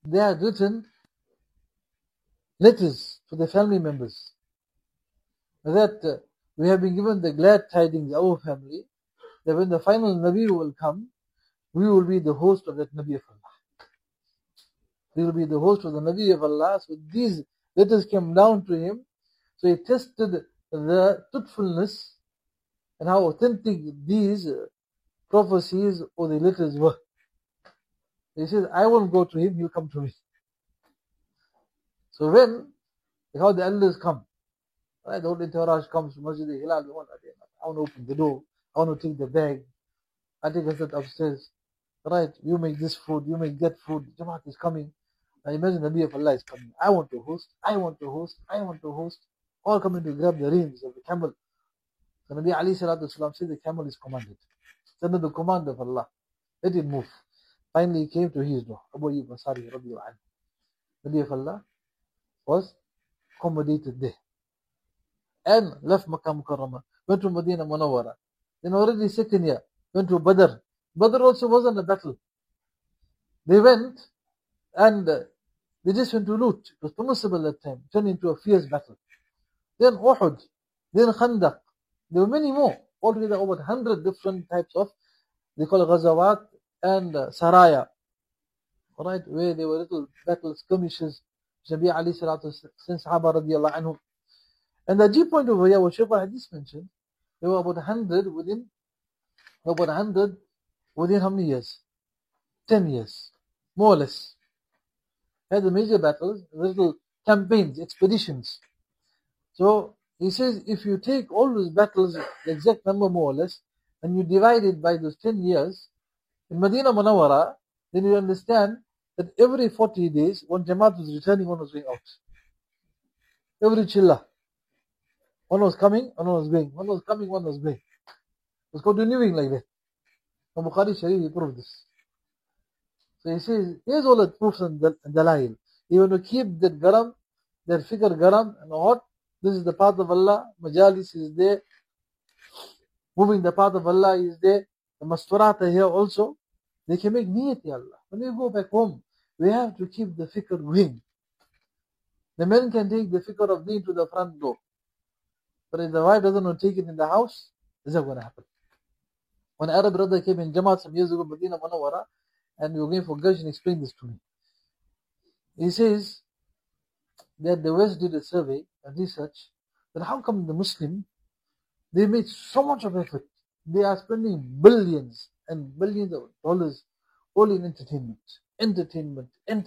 letters to the family members that we have been given the glad tidings, our family, that when the final Nabi will come, we will be the host of that Nabi of Allah. We will be the host of the Nabi of Allah. So these letters came down to him. So he tested the truthfulness and how authentic these prophecies or the letters were. He says, I won't go to him, he'll come to me. So when, how the elders come, right, the whole entourage comes to Masjid al-Hilal, I want to open the door, I want to take the bag, I take a set upstairs, right, you make this food, you make that food, Jamaat is coming. Now imagine the Nabi of Allah is coming, I want to host, all coming to grab the reins of the camel. So Nabi Ali Salatu Wasalam said the camel is commanded. It's under the command of Allah. Let it move. Finally he came to his door. Abu Ayyub Ansari radiallahu anhu. Nabi of Allah was accommodated there. And left Makkah Mukarramah, went to Medina Munawwara. Then already second year, went to Badr. Badr also wasn't a battle. They went and they just went to loot. It was permissible at that time. Turned into a fierce battle. Then Uhud. Then Khandaq. There were many more. Altogether over 100 different types of, they call it Ghazawat and Saraya. Alright, where there were little battle skirmishes. Nabi Ali Salatu since Sahaba radiallahu anhum. And the G point over here, what Shaykh Hadith mentioned, there were about 100 within how many years? 10 years. More or less. Had the major battles, little campaigns, expeditions. So he says, if you take all those battles, the exact number more or less, and you divide it by those 10 years, in Medina Munawwara, then you understand that every 40 days, one Jamaat was returning, one was going out. Every chillah. One was coming, one was going. One was coming, one was going. It was continuing like that. From Bukhari Sharif, he proved this. So he says, here's all the proofs and dalail. You want to keep that garam, that fikr garam and hot. This is the path of Allah. Majalis is there. Moving the path of Allah is there. The masturat are here also. They can make niyat, ya Allah. When we go back home, we have to keep the fikr going. The men can take the fikr of deen to the front door. But if the wife doesn't want to take it in the house, this is not going to happen. When an Arab brother came in Jamaat some years ago, Medina Munawwara, and we were going for Gajj, and explained this to me. He says that the West did a survey and research that how come the Muslim, they made so much of effort. They are spending billions and billions of dollars only in entertainment,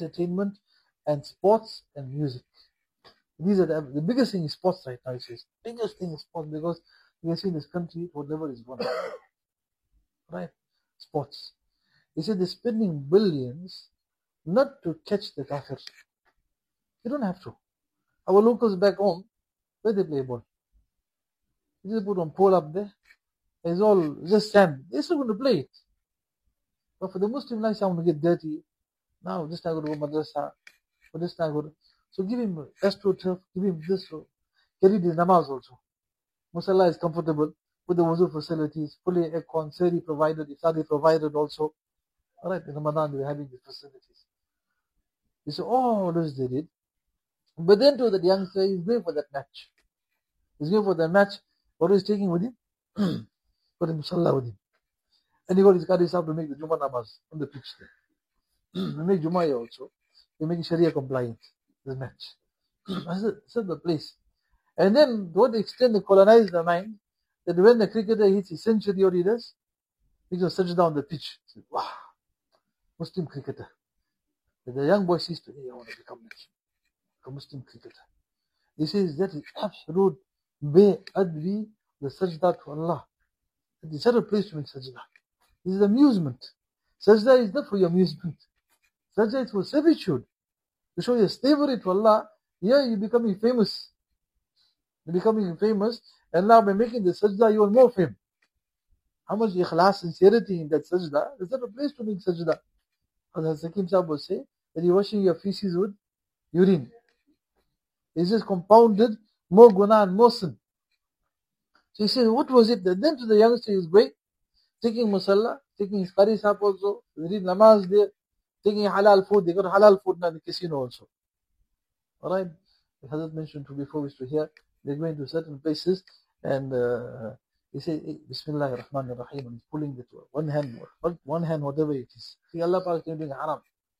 and sports and music. These are the biggest thing is sports right now. He says biggest thing is sports because we are seeing this country whatever is going on, right? Sports. He said they're spending billions not to catch the kafir. You don't have to. Our locals back home, where they play ball? You just put one pole up there. It's all just sand. They're still going to play it. But for the Muslim life, I want to get dirty. Now this time I go to madrasa. For this time I go to... So give him astroturf, give him this. Carry the namaz also. Musalla is comfortable with the wuzu facilities, fully aircon, sari provided, iftar provided also. Alright, in Ramadan they were having these facilities. He said, oh, this they did. But then to the youngster, he's going for that match. He's going for that match. What is he taking with him? Got him Musalla with him. And he got his qadis up to make the Jummah namaz on the pitch there. They make Jummah also. They make Sharia compliant. The match. I said the place. And then to what extent they colonize the mind that when the cricketer hits his century, what he does? He just sits down on the pitch. He says, wow, Muslim cricketer. And the young boy says to me, I want to become a Muslim cricketer. He says that is absolute advi, the sajda to Allah. It is not a place to make sajda. This is amusement. Sajda is not for your amusement. Sajda is for servitude. To show your slavery to Allah, here you're becoming famous. You're becoming famous, and now by making the sajda, you are more fame. how much ikhlas, sincerity in that sajda. Is that a place to make sajda? As Hakim Sahib will say, that you're washing your feces with urine. It's just compounded more guna and more sin. So he says, what was it? Then to the youngster is going, taking musalla, taking his qari sahab also, they read namaz there, taking halal food, they got halal food now in the casino also. Alright? The Hazrat mentioned before we used to hear, they're going to certain places and he said, Bismillah ar-Rahman ar-Rahim, and he's pulling the one hand, whatever it is. See, Allah Pak is doing haram.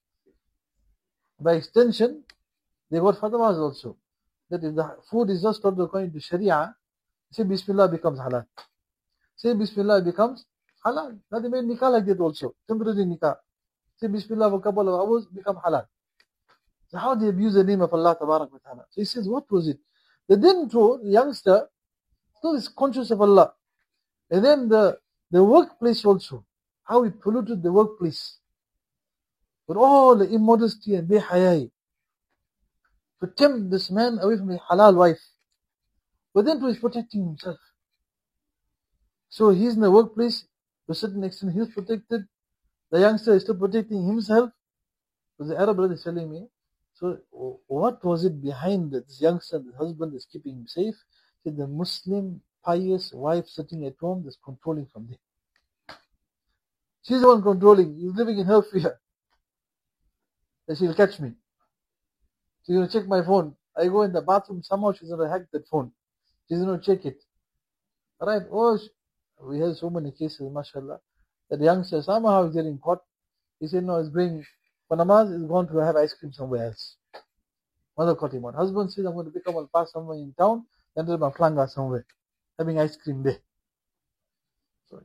By extension, they got fatwas also, that if the food is just not according to Sharia, say Bismillah becomes halal. Say Bismillah becomes halal. Now they made nikah like that also, temporary nikah. Say Bismillah for a couple of hours, become halal. So how they abuse the name of Allah Tabarak wa Ta'ala. So he says, what was it? They didn't throw the youngster, still is conscious of Allah. And then the workplace also, how he polluted the workplace with all the immodesty and behayai, to tempt this man away from his halal wife. But then he's protecting himself. So he's in the workplace, to a certain extent he's protected. The youngster is still protecting himself. So the Arab brother is telling me, so what was it behind this youngster, the husband is keeping him safe? He said the Muslim pious wife sitting at home is controlling from there. She's the one controlling. He's living in her fear that she'll catch me. She's going to check my phone. I go in the bathroom, somehow she's going to hack that phone. She's going to check it. Alright, we have so many cases, mashallah, that the youngster somehow is getting caught. He said, no, he's going for namaz, he's going to have ice cream somewhere else. Mother caught him out. Husband says, I'm going to pick up and pass somewhere in town, then there's my flanga somewhere, having ice cream there. So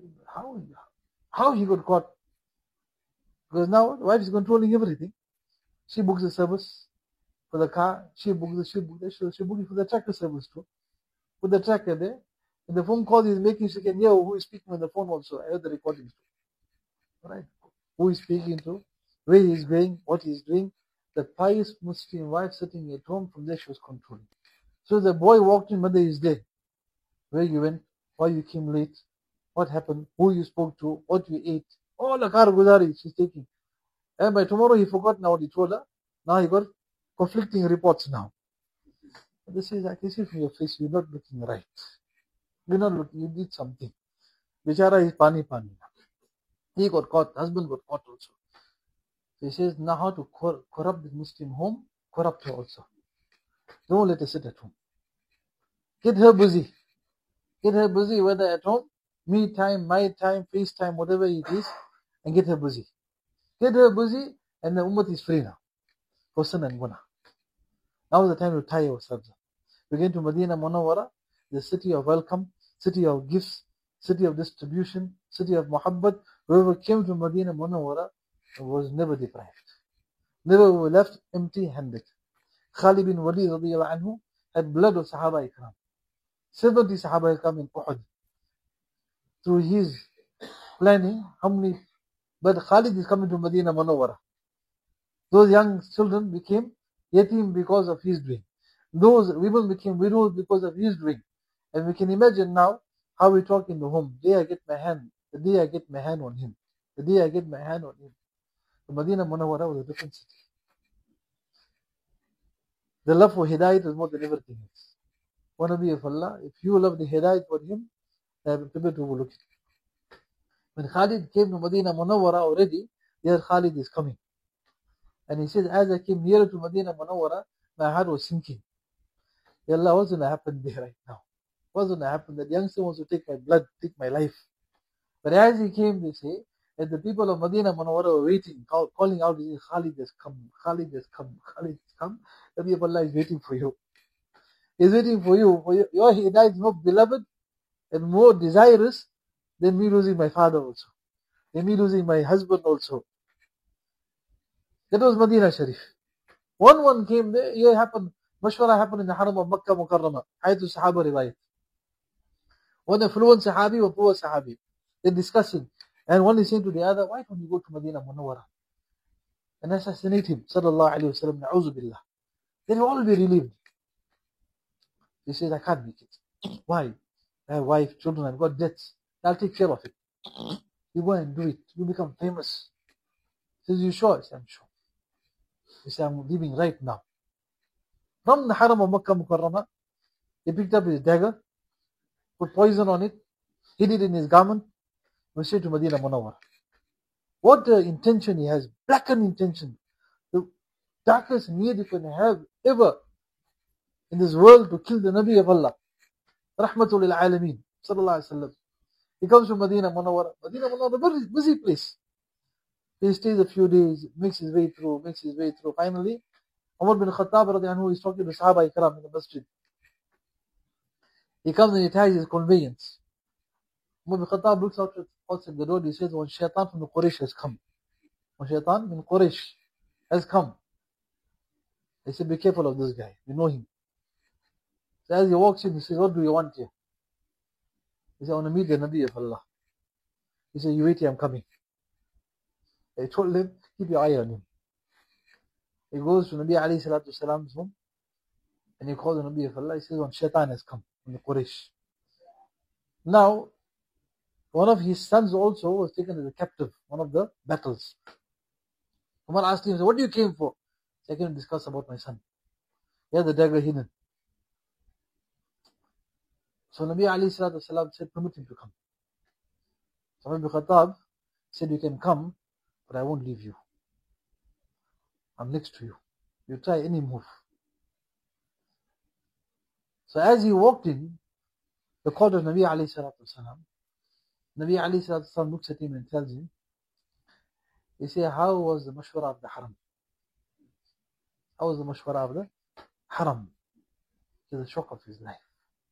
how he got caught? Because now the wife is controlling everything. She books the service for the car, she books it for the tracker service too. Put the tracker there. And the phone call is making, she can hear who is speaking on the phone also. I heard the recordings too. Right? Who is speaking to, where he is going, what he is doing. The pious Muslim wife sitting at home, from there she was controlling. So the boy walked in, mother is there. Where you went, why you came late, what happened, who you spoke to, what you ate. All the karguzari she's taking. And by tomorrow he forgot now what he told her. Now he got conflicting reports now. This is, I can see from your face, you're not looking right. You're not looking, you did something. Bichara is pani. He got caught, husband got caught also. So he says, now how to corrupt the Muslim home, corrupt her also. Don't let her sit at home. Get her busy. Get her busy, whether at home, me time, my time, face time, whatever it is, and get her busy. Get her busy, and the ummah is free now. For sin and guna. Now is the time to tie ourselves up. We're going to Medina Munawwara, the city of welcome, city of gifts, city of distribution, city of muhabbat. Whoever came to Medina Munawwara was never deprived. Never were left empty-handed. Khalid bin Walid radiyallahu anhu had blood of Sahaba Ikram. 70 Sahaba Ikram in Uhud. Through his planning, but Khalid is coming to Medina Munawwara. Those young children became yatim because of his doing. Those women became widows because of his doing. And we can imagine now how we talk in the home. The day I get my hand on him. The day I get my hand on him. The Medina Munawwara was a different city. The love for Hidayat is more than everything else. O Nabi of Allah, if you love the Hidayat for him, I have to overlook it. When Khalid came to Medina Munawwara already, there Khalid is coming. And he says, as I came nearer to Medina Munawwara, my heart was sinking. Ya Allah, what's going to happen there right now? What's going to happen? That youngster wants to take my blood, take my life. But as he came, they say, that the people of Medina Munawwara were waiting, calling out, Khalid has come, Khalid has come, Khalid has come. Nabi of Allah is waiting for you. He's waiting for you. Your Hidayat is more beloved and more desirous than me losing my father also. Than me losing my husband also. That was Medina Sharif. One came there, here happened, Mashwara happened in the Haram of Makkah Mukarramah, Hayatu Sahaba Riwayat. One affluent Sahabi, one poor Sahabi. They're discussing. And one is saying to the other, why don't you go to Medina Munawwara and assassinate him? Sallallahu Alaihi Wasallam, na'uzu billah. They'll all be relieved. He says, I can't make it. Why? I have wife, children, I've got debts. I'll take care of it. You go and do it. You become famous. He says, you sure? I say, I'm sure. He said, I'm leaving right now. From the Haram of Makkah Mukarramah, he picked up his dagger, put poison on it, hid it in his garment, went straight to Medina Munawwar. What intention he has, blackened intention. The darkest need you can have ever in this world to kill the Nabi of Allah. Rahmatul lil Alameen. Sallallahu Alaihi Wasallam. He comes from Medina Munawwar. Medina Munawwar, a very busy place. He stays a few days, makes his way through. Finally, Umar bin Khattab radiallahu anhu is talking to Sahaba Ikram in the masjid. He comes and he ties his conveyance. Umar bin Khattab looks out outside the door. He says, one shaitan from the Quraysh has come. One shaitan from Quraysh has come. He said, be careful of this guy. You know him. So as he walks in, he says, what do you want here? He said, I want to meet the Nabi of Allah. He said, you wait here, I'm coming. I told him, keep your eye on him. He goes to Nabi alayhi salatu salam's home and he calls the Nabi of Allah. He says, one shaitan has come from the Quraysh. Now, one of his sons also was taken as a captive, one of the battles. Umar asked him, what do you came for? He said, I came to discuss about my son. He had the dagger hidden. So Nabi alayhi salatu salam said, permit him to come. So Umar bin Khattab said, you can come, but I won't leave you. I'm next to you. You try any move. So as he walked in, the court of Nabi alayhi salatu salam, Nabi alayhi salatu salam looks at him and tells him, he says, how was the mashwara of the haram? How was the mashwara of the haram? It was the shock of his life.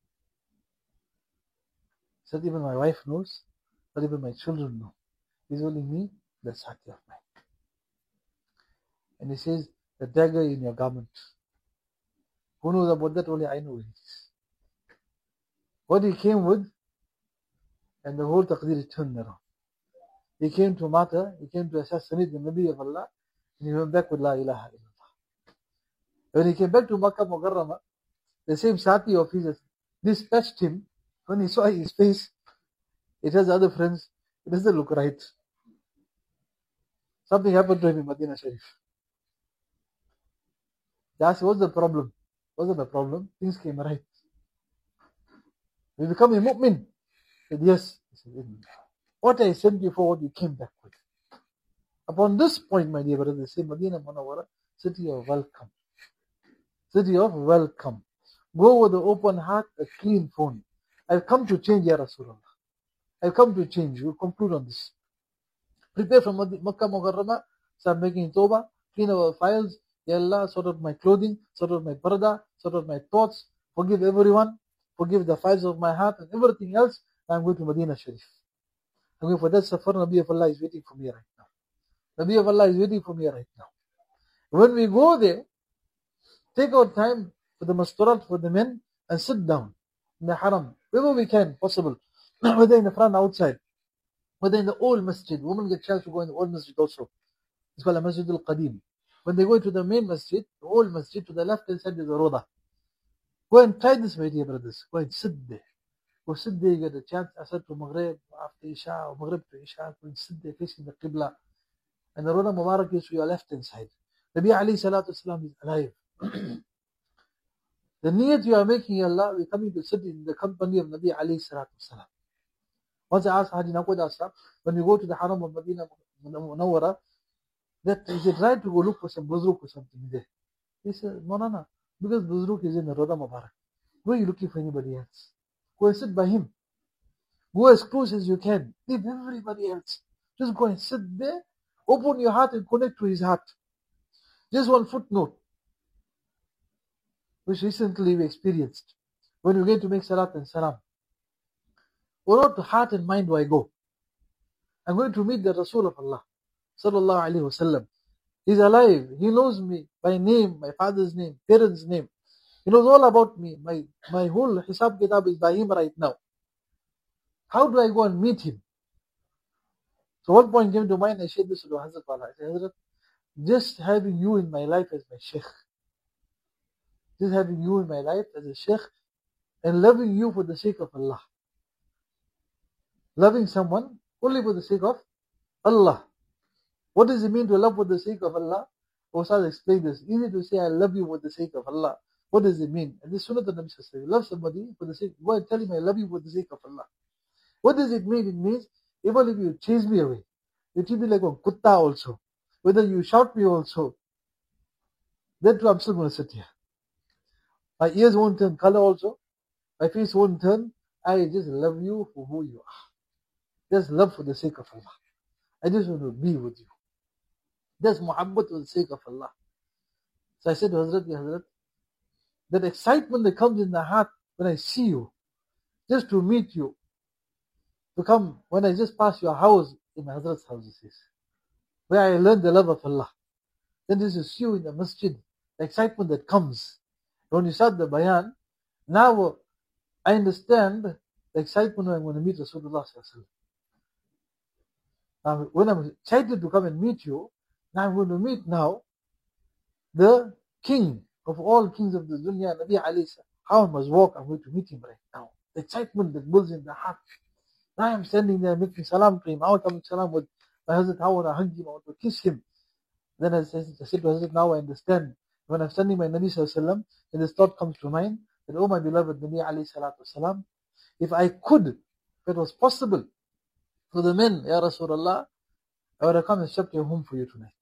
He said, even my wife knows, but even my children know. He's holding me, the sati of mine. And he says, the dagger in your garment. Who knows about that? Only I know it is. What he came with, and the whole taqdeer turned around. He came to matter, he came to assassinate the Nabi of Allah, and he went back with La ilaha illallah. When he came back to Makkah Mukarramah, the same sati of his dispatched him. When he saw his face, it has other friends, it doesn't look right. Something happened to him in Medina Sharif. They asked, what's the problem? What's the problem? Things came right. We become a mu'min. He said, yes. He said, what I sent you for, what you came back with. Upon this point, my dear brothers, say Medina Munawwara, city of welcome. City of welcome. Go with an open heart, a clean phone. I've come to change, Ya Rasulullah. I've come to change. We'll conclude on this. Prepare from Makkah Mukarramah, start making tawbah, clean our files. Ya Allah, sort out my clothing, sort out my parda, sort out my thoughts, forgive everyone, forgive the files of my heart and everything else. I'm going to Medina Sharif. I'm going for that safar. Nabi of Allah is waiting for me right now. Nabi of Allah is waiting for me right now. When we go there, take our time for the masturat for the men and sit down in the haram, wherever we can, possible, whether in the front, outside, whether in the old masjid. Women get chance to go in the old masjid also. It's called a Masjid al-Qadim. When they go to the main masjid, the old masjid, to the left hand side is the Roda. Go and try this, my dear brothers. Go and sit there. Go sit there, you get a chance, Asr to Maghrib, after Isha, or Maghrib to Isha, go and sit there facing the Qibla. And the Roda Mubarak is to your left hand side. Nabi alayhi salatu wasalam is alive. The niyat you are making, Allah, we're coming to sit in the company of Nabi alayhi salatu wasalam. Once I asked Haji Naqud Asraf, when we go to the Haram of Medina Munawwara, that is it right to go look for some buzruk or something there? He said, no, because buzruk is in the Roda Mubarak. Why are you looking for anybody else? Go and sit by him. Go as close as you can. Leave everybody else. Just go and sit there, open your heart and connect to his heart. Just one footnote, which recently we experienced. When we're going to make salat and salam, what heart and mind do I go? I'm going to meet the Rasul of Allah, sallallahu alaihi wasallam. He's alive. He knows me by name, my father's name, parents' name. He knows all about me. My whole hisab kitab is by him right now. How do I go and meet him? So one point came to mind, I shared this with Hazrat Wala. I said, Hazrat, just having you in my life as my sheikh, just having you in my life as a sheikh, and loving you for the sake of Allah. Loving someone only for the sake of Allah. What does it mean to love for the sake of Allah? Ustaz explained this. Easy to say, I love you for the sake of Allah. What does it mean? And this Sunnah of Nabi Sallallahu Alaihi Wasallam. You love somebody for the sake, go and tell him, I love you for the sake of Allah. What does it mean? It means, even if you chase me away, you treat me like a kutta also, whether you shout me also, then too I'm still going to sit here. My ears won't turn color also, my face won't turn. I just love you for who you are. Just love for the sake of Allah. I just want to be with you. Just muhabbat for the sake of Allah. So I said to Hazrat, Ya Hazrat, that excitement that comes in the heart when I see you, just to meet you, to come, when I just pass your house, in my Hazrat's house, he says, where I learned the love of Allah. Then this is you in the masjid, the excitement that comes. When you start the bayan, now I understand the excitement when I'm going to meet Rasulullah Sallallahu Alaihi Wasallam. Now, when I'm excited to come and meet you, now I'm going to meet now the king of all kings of the dunya, Nabi Ali. How I must walk, I'm going to meet him right now. The excitement that builds in the heart. Now I'm standing there making salam to him. I want to make salam with my Hazrat. I want to hug him, I want to kiss him. Then I said to Hazrat, now I understand. When I'm standing by Nabi Sallallahu Alaihi Wasallam, and this thought comes to mind, that, oh my beloved Nabi alayhi salatu wasalam, if I could, if it was possible for the men, Ya Rasulullah, I would have come and stepped your home for you tonight.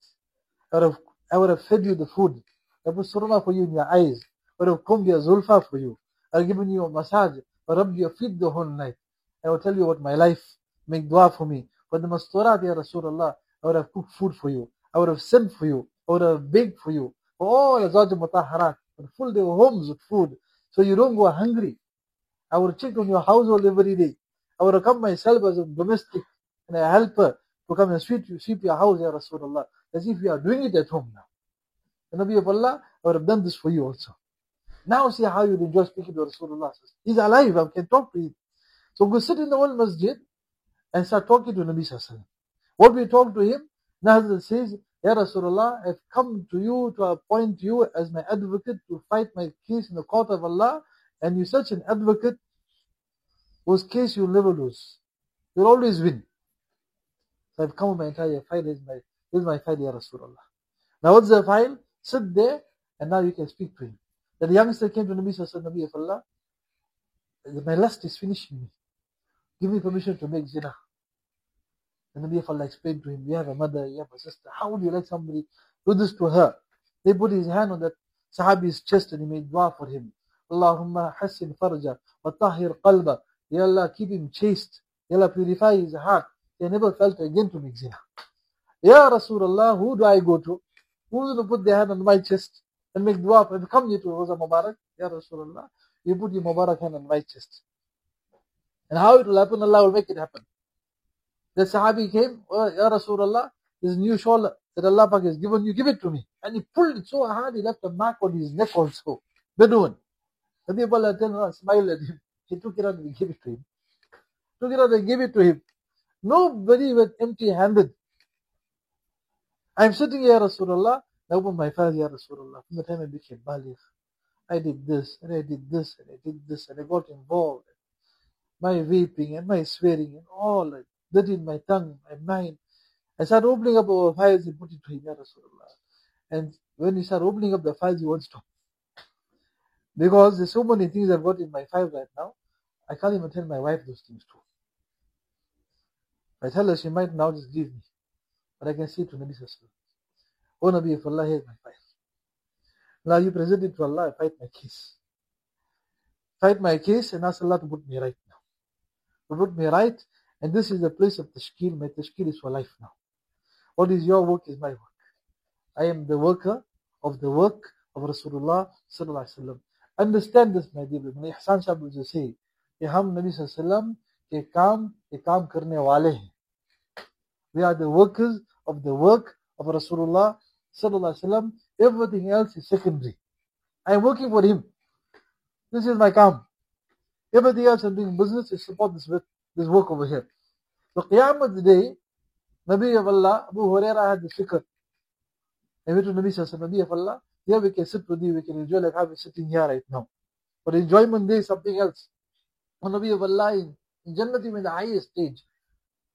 I would have fed you the food. I put surma for you in your eyes. I would have combed your zulfa for you. I would have given you a massage. I rubbed your feet the whole night. I would tell you about my life. Make dua for me. For the masturat, Ya Rasulullah, I would have cooked food for you. I would have sent for you. I would have baked for you. For all azwaj mutahharat. Full their homes with food. So you don't go hungry. I would check on your household every day. I would have come myself as a domestic and a helper to come and sweep your house, Ya Rasulullah. As if you are doing it at home now. The Nabi of Allah, I would have done this for you also. Now see how you enjoy speaking to Rasulullah. He's alive, I can talk to him. So go sit in the old masjid and start talking to Nabi Sallallahu Alaihi Wasallam. What we talk to him, now Hazrat says, Ya Rasulullah, I've come to you to appoint you as my advocate to fight my case in the court of Allah, and you're such an advocate whose case you'll never lose. You'll always win. So I've come with my entire file. This is my file, Ya Rasulullah. Now what's the file? Sit there, and now you can speak to him. The youngster came to Nabi Sallallahu Alaihi Wasallam, Nabi of Allah, my lust is finishing me. Give me permission to make zina. The Nabi of Allah explained to him, you have a mother, you have a sister. How would you like somebody do this to her? They put his hand on that Sahabi's chest and he made dua for him. Allahumma hassin farja wa tahir qalba. Ya Allah, keep him chaste. Ya Allah, purify his heart. They never felt again to make zina. Ya Rasulullah, who do I go to? Who's going to put their hand on my chest and make dua for him? Come you to Roza Mubarak. Ya Rasulullah, you put your Mubarak hand on my chest. And how it will happen, Allah will make it happen. The Sahabi came, oh, Ya Rasulullah, this new shawl that Allah Pak has given you, give it to me. And he pulled it so hard, he left a mark on his neck also. Bedouin. Nabi of Allah turned around, smiled at him. He took it out and he gave it to him. Took it out and gave it to him. Nobody went empty-handed. I'm sitting here, Rasulullah. I opened my file, Ya Rasulullah. From the time I became baligh, I did this, and I did this, and I did this, and I got involved. My vaping and my swearing and all that in my tongue, my mind. I started opening up our files and put it to him, Ya Rasulullah. And when you start opening up the files, you won't stop. Because there's so many things I've got in my file right now, I can't even tell my wife those things too. I tell her she might now just leave me. But I can say to Nabi Sallallahu Alaihi Wasallam, oh Nabi, if Allah hears my file. Now you present it to Allah, I fight my case. Fight my case and ask Allah to put me right now. To put me right, and this is the place of tashkil. My tashkil is for life now. What is your work is my work. I am the worker of the work of Rasulullah Sallallahu Alaihi Wasallam. Understand this, my dear brother. Ihsan Shah will say, कि हम नबी सल्लल्लाहु अलैहि वसल्लम के काम करने वाले हैं. We are the workers of the work of Rasulullah Sallallahu Alaihi Wasallam. Everything else is secondary. I am working for him. This is my काम. Everything else I'm doing business to support this work over here. So Qiyamah day, Nabi of Allah, Abu Hurairah had the fikr. I went to Nabi Sallallahu Alaihi Wasallam, Nabi of Allah, here we can sit with you, we can enjoy like how we're sitting here right now. But enjoyment day is something else. Nabi of Allah in Jannati in the highest stage.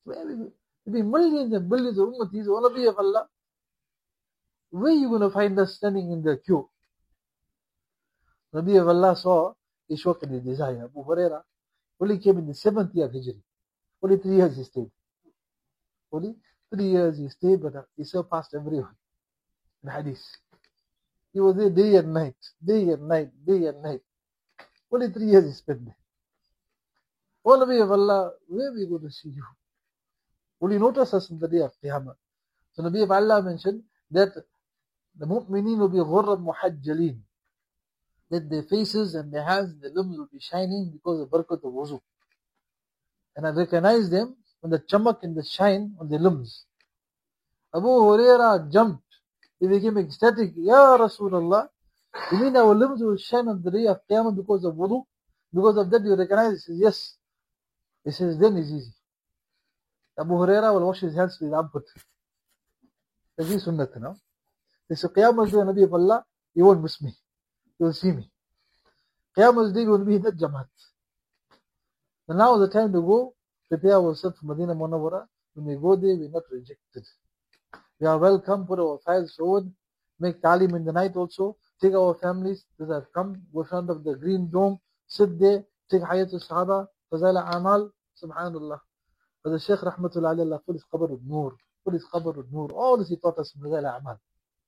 There'll be millions and billions of ummatis, O Nabi of Allah. Where are you going to find us standing in the queue? Nabi of Allah saw Ishwaq and his desire. Abu Huraira only came in the 7th year of Hijri. Only 3 years he stayed. Only 3 years he stayed, but he surpassed everyone in hadith. He was there day and night, day and night, day and night. Only 3 years he spent there. O Nabi of Allah, where are we going to see you? Will you notice us in the day of Qiyamah? So Nabi of Allah mentioned that the mu'mineen will be ghurran muhajjalin. That their faces and their hands and their limbs will be shining because of barakat of wuzu. And I recognize them on the chamak and the shine on their limbs. Abu Huraira jumped. He became ecstatic. Ya Rasulullah, you mean our limbs will shine on the day of Qiyamah because of wudu? Because of that you recognize? He says, yes. He says, then it's easy. Abu Huraira will wash his hands with his armpit. That's his sunnah now. He says, Qiyamah day, Nabi of Allah, you won't miss me. You will see me. Qiyamah day will be in that Jamaat. And now is the time to go prepare ourselves for Medina Munawwara. When we go there, we are not rejected. We are welcome, put our files forward, make talim in the night also, take our families that have come, go in front of the green dome, sit there, take Hayatul Sahaba, Fazaila Amal, Subhanallah. But the Shaykh Rahmatullah Allah, full his qabr of Noor, full his qabr of Noor, all this he taught us in Fazaila Amal.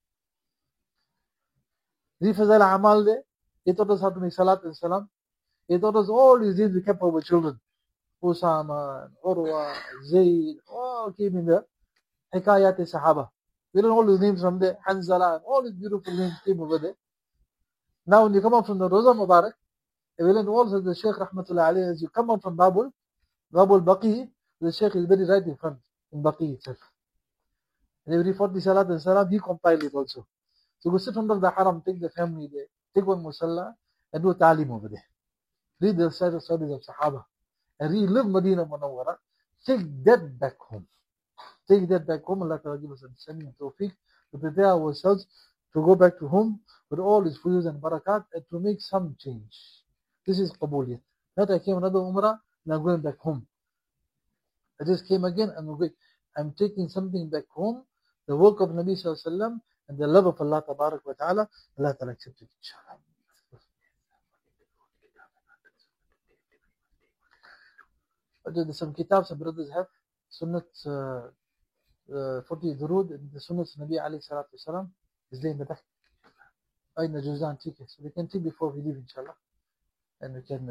The Fazaila Amal there, he taught us how to make Salat and Salam. He taught us all these deeds we kept for our children. Usama, Urwa, Zayd, all came in the Hikayat Sahaba. We learn all these names from there, Hanzala, and all these beautiful names came over there. Now when you come out from the Roza Mubarak, we learn also the Shaykh Rahmatullah alayhi, as you come out from Babul Baqi, the Shaykh is very right in front, in Baqi itself. And every 40 Salat and Salam, he compiled it also. So go sit under the Haram, take the family there, take one Musalla, and do a talim over there. Read the stories of Sahaba, and relive Medina Munawwara. Take that back home. Take that back home. Allah Ta'ala give us understanding and tawfiq to prepare ourselves to go back to home with all its fuyuz and barakat and to make some change. This is Qabuliyat. Not I came another Umrah and I'm going back home. I just came again and I'm taking something back home, the work of Nabi Sallallahu Alaihi Wasallam and the love of Allah Tabarak wa Ta'ala. Allah Ta'ala accept it, inshallah. There's some kitabs and brothers have Sunnat 40 Durood and the Sunnat Nabi alayhi salatu wasalam is there in the back. In the Juzan ticket. So we can take before we leave, inshallah. And we can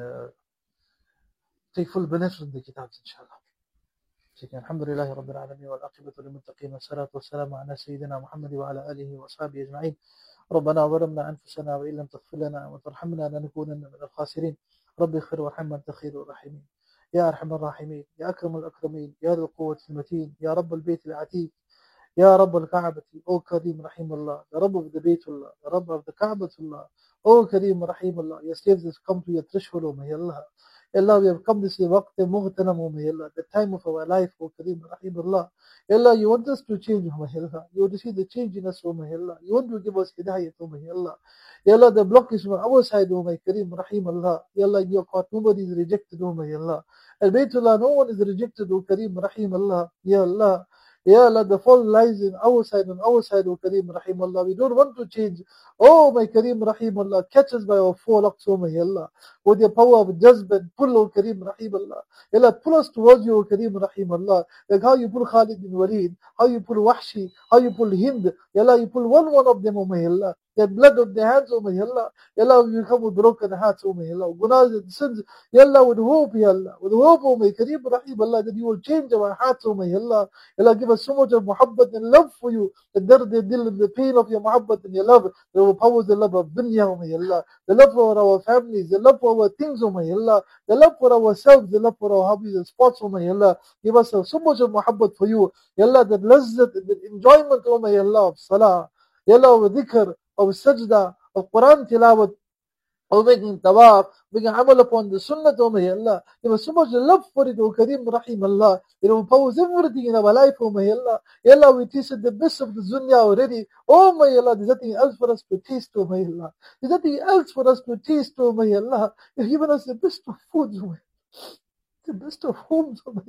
take full benefit from the kitabs, inshallah. Alhamdulillah Rabbil Alameen wal aqibatu lil muttaqin wa salatu wa salamu ala Sayyidina Muhammad wa ala alihi wa ashabihi ajma'in. ربنا ظلمنا أنفسنا وإن لم تغفر لنا وترحمنا لنكونن من الخاسرين. رب اغفر وارحم وأنت خير الراحمين. يا أرحم الراحمين، يا أكرم الأكرمين، يا ذو القوة المتين، يا رب البيت العتيق، يا رب الكعبة، O Kareem Rahim Allah, the Rabb of the Baytullah, the Rabb of the Ka'batullah, O Kareem Rahim Allah, your slaves have come to your threshold, O may Allah. Allah, we have come to see waqt mughtanam, O may Allah, the time of our life, O Kareem Rahim Allah. Allah, you want us to change, O may Allah. You want to see the change in us, O may Allah. You want to give us hidayat, O may Allah. Ya Allah, the block is from our side, O my Kareem Rahim Allah. Ya Allah, in your court, nobody is rejected, O may Allah. Al-Baytullah, no one is rejected, O Kareem Rahim Allah. Ya Allah. Ya Allah, the fault lies in our side, on our side, O Kareem Rahim Allah. We don't want to change. Oh, my Kareem Rahim Allah, catch us by our forelocks, O my Allah. With your power of judgment, pull, O Kareem Rahim Allah. Ya Allah, pull us towards you, O Kareem Rahim Allah. Like how you pull Khalid bin Walid, how you pull Wahshi, how you pull Hind. Ya Allah, you pull one of them, O my Allah. The blood of their hands, O my Allah. Ya Allah, we come with broken hearts, O my Allah. Gunas and sins, Ya Allah, with hope, Ya Allah. With hope, O my Kareem Rahim Allah, that you will change our hearts, O my Allah. Ya Allah, give us so much of muhabbat and love for you. The dard, the dil, and the pain of your muhabbat and your love. The overpowers the love of dunya, O my Allah. The love for our families, the love for our things, O my Allah. The love for ourselves, the love for our hobbies and sports, O my Allah. Give us so much of muhabbat for you. Ya Allah, the lazzat, the enjoyment, O my Allah, of salah. Ya Allah, of dhikr, of sajda, of Quran tilawat, of making tawaf, making amal upon the sunnah, O my Allah. Give us so much love for it, O Kareem Rahim Allah. It empowers everything in our life, O my Allah. Ya Allah, we tasted the best of the dunya already. Oh my Allah, there's nothing else for us to taste, O my Allah. There's nothing else for us to taste, O my Allah. You've given us the best of foods, O my Allah. The best of homes, O my Allah.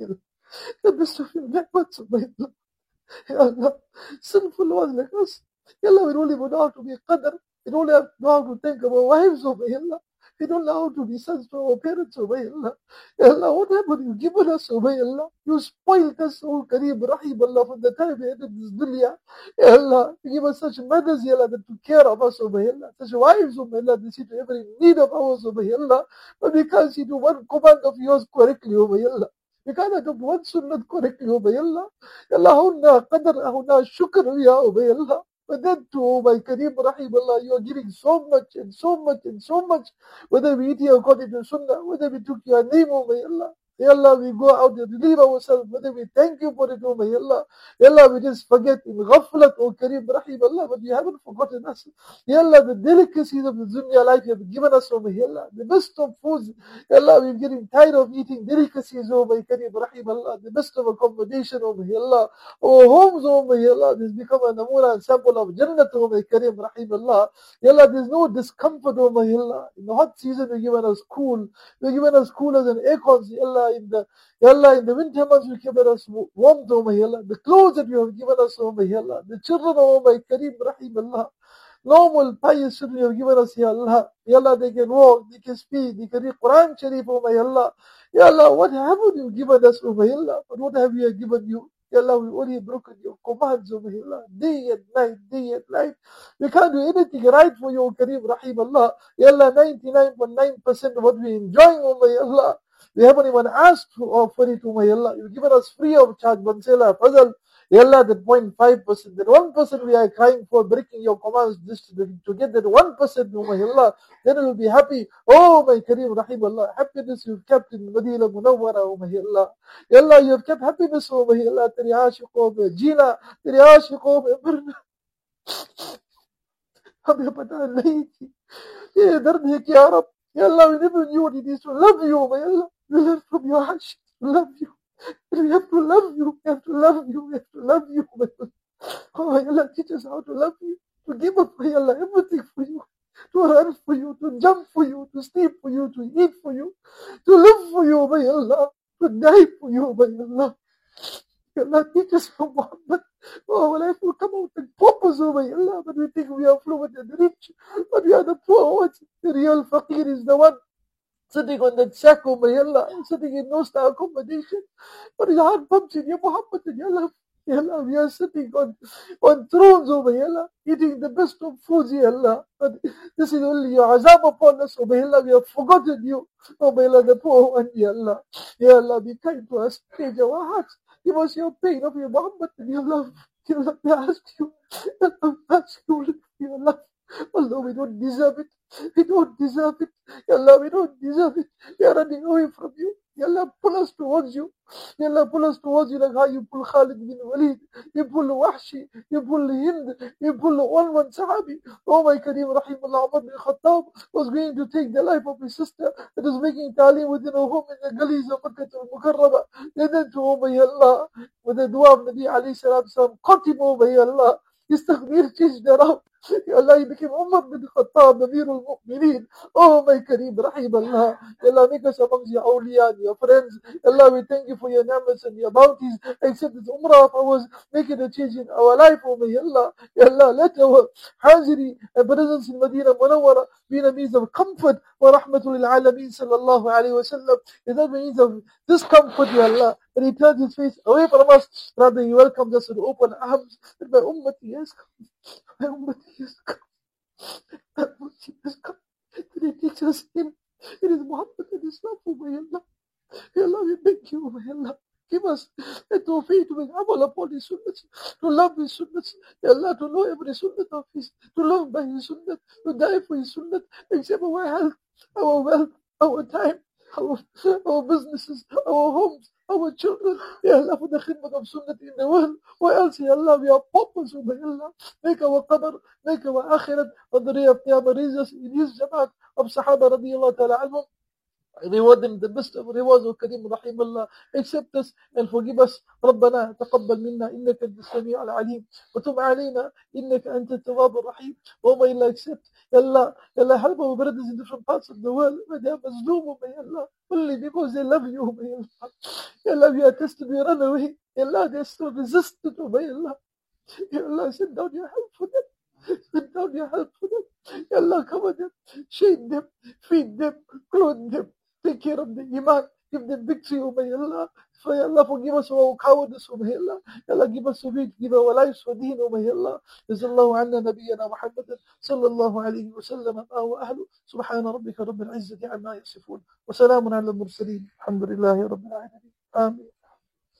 the best of your ni'mats, O my Allah. Ya Allah, sinful ones like us. Ya Allah, we don't even know how to be qadr. We don't know how to think of our wives, O my Allah. We don't know how to be sons to our parents, O my Allah. Ya Allah, what happened? You given us, O my Allah. You spoiled us, O Kareem, Rahim Allah, from the time we entered this dunya. Ya Allah, you give us such mothers, Ya Allah, that took care of us, O my Allah. Such wives, O my Allah, that see to every need of ours, O my Allah. But we can't see to one command of yours correctly, O my Allah. We can't adopt one sunnah correctly, O my Allah. Allah, huna qadr, huna shukr, Ya O my Allah. But then to, oh my Kareem, Rahim Allah, you are giving so much and so much and so much. Whether we eat here according to Sunnah, whether we took your name, oh my Allah. Ya Allah, we go out and relieve ourselves, whether we thank you for it, oh my Allah. Ya Allah, we just forget in ghaflat, oh Kareem, Rahim Allah, but you haven't forgotten us. Ya Allah, the delicacies of the dunya life you have given us, oh my Allah. The best of foods, Ya Allah, we're getting tired of eating delicacies, oh my Kareem, Rahim Allah. The best of accommodation, oh my Allah. Our homes, oh my Allah, this become a namuna and sample of Jannat, oh my Kareem, Rahim Allah. Ya Allah, there's no discomfort, oh my Allah. In the hot season, you've given us cool. You've given us coolers and air cons, Ya Allah. In the winter months, you've given us warmth, oh my Allah. The clothes that you have given us, oh my Allah. The children, oh my Kareem, Rahim Allah. Normal pious children you have given us, Ya Allah. Ya Allah, they can walk, they can speak, they can read Quran Sharif, oh my Allah. Ya Allah, what haven't you given us, oh my Allah? But what have we given you? Ya Allah, we only broken your commands, oh my Allah. Day and night, day and night. We can't do anything right for you, Kareem, Rahim Allah. Ya Allah, 99.9% of what we enjoying, oh my Allah. We haven't even asked for it, oh my Allah. You've given us free of charge, Bansela, Fazal. Ya Allah, that 0.5%, that 1% we are crying for, breaking your commands, just to get that 1%, oh my Allah, then we will be happy. Oh my Kareem, Rahim Allah, happiness you've kept in Madinah Munawwara, oh my Allah. Ya Allah, you have kept happiness, oh my Allah, Teri aashiqon mein jeena, Teri aashiqon mein marna. हमें पता नहीं थी ये दर्द है कि यार Ya Allah, we never knew what it is to love you, oh my Allah. We learn from your heart to love you. We have to love you. We have to love you. We have to love you, my Allah. Oh my Allah, teach us how to love you, to give up, my Allah, everything for you, to run for you, to jump for you, to sleep for you, to eat for you, to live for you, my Allah, to die for you, my Allah. Ya Allah, teach us from Muhammad. Oh, our life will come out in purpose, oh my Allah, but we think we are fluent and rich, but we are the poor ones. The real faqir is the one sitting on that sack, oh my Allah, sitting in no-star accommodation, but his heart pumps in Ya Muhammad and Ya Allah. Ya Allah, we are sitting on thrones, oh my Allah, eating the best of foods, Ya Allah. But this is only your azab upon us, oh my Allah. We have forgotten you, oh my Allah, the poor one, Ya Allah. Ya Allah, be kind to us, change our hearts. Give us your pain of your Muhammad and your love. Ya Allah, we ask you, Ya Allah, we ask you for your love. Although we don't deserve it, we don't deserve it. Ya Allah, we don't deserve it. We are running away from you. Ya Allah, pull us towards you. Ya Allah, pull us towards you like how you pull Khalid bin Walid, you pull Wahshi, you pull Hind, you pull one Sahabi. Oh my Kareem, Rahimullah, Umar bin Khattab was going to take the life of his sister that was making talim within a home in the gullies of Makkah al-Mukarrama. And then to, oh my Allah, with the dua of Nabi alayhi salatu salam, caught him, oh my Allah. His takbir changed around. Ya Allah, he became Umar bin Khattab, Amir al-Mu'mineen. Oh my Kareem, Rahim Allah. Ya Allah, make us amongst your awliya and your friends. Ya Allah, we thank you for your ni'mats and your bounties. Accept this umrah of ours. Make it a change in our life, oh my Allah. Ya Allah, let our hajri and presence in Medina Munawwara be a means of comfort. Wa rahmatul lil alameen sallallahu alayhi wa sallam. Is that means of discomfort, Ya Allah. And he turns his face away from us. Rather, he welcomes us with open arms. And my ummati has come. My ummati has come. My ummati has come. And he teaches him. It is Muhammad and Islam, oh my Allah. Ya Allah, we beg you, oh my Allah. Give us the tawfiq to make amal upon his sunnahs, to love his sunnahs, Ya Allah, to know every sunnah of his, to live by his sunnah, to die for his sunnah, accept our health, our wealth, our time, our businesses, our homes, our children, Ya Allah, for the khidmat of sunnah in the world. Why else, Ya Allah, we are paupers, oh my Allah. Make our qabr, make our akhirat, on the day of Qiyamah, raise us in his jamaat of Sahaba radiyallahu ta'ala anhum. Reward them the best of rewards, O Kareem Rahim Allah. Accept us and forgive us. ربنا تقبل منا إنك أنت السميع العليم وتب علينا إنك أنت التواب الرحيم. Oh may Allah accept. Ya Allah, Ya Allah, help our brothers in different parts of the world where they are Mazloom, may Allah, only because they love you, may Allah. Ya Allah, we are tested, we run away. Ya Allah, they are still resistant, oh may Allah. Ya Allah, send down your help for them. Send down your help for them. Ya Allah, cover them, shade them, feed them, clothe them. Take care of the iman. Give them victory, O may Allah. For Allah, forgive us for our cowardice, O may Allah. Allah, give us faith, give our lives for deen, O may Allah. Jazallahu anna nabiyyana Muhammadan sallallahu alayhi wa sallam wa ahlu. Subhana rabbika rabbil izzati amma yasifun. Wa salamun ala al-mursaleen. Alhamdulillahi rabbil alamin. Amin.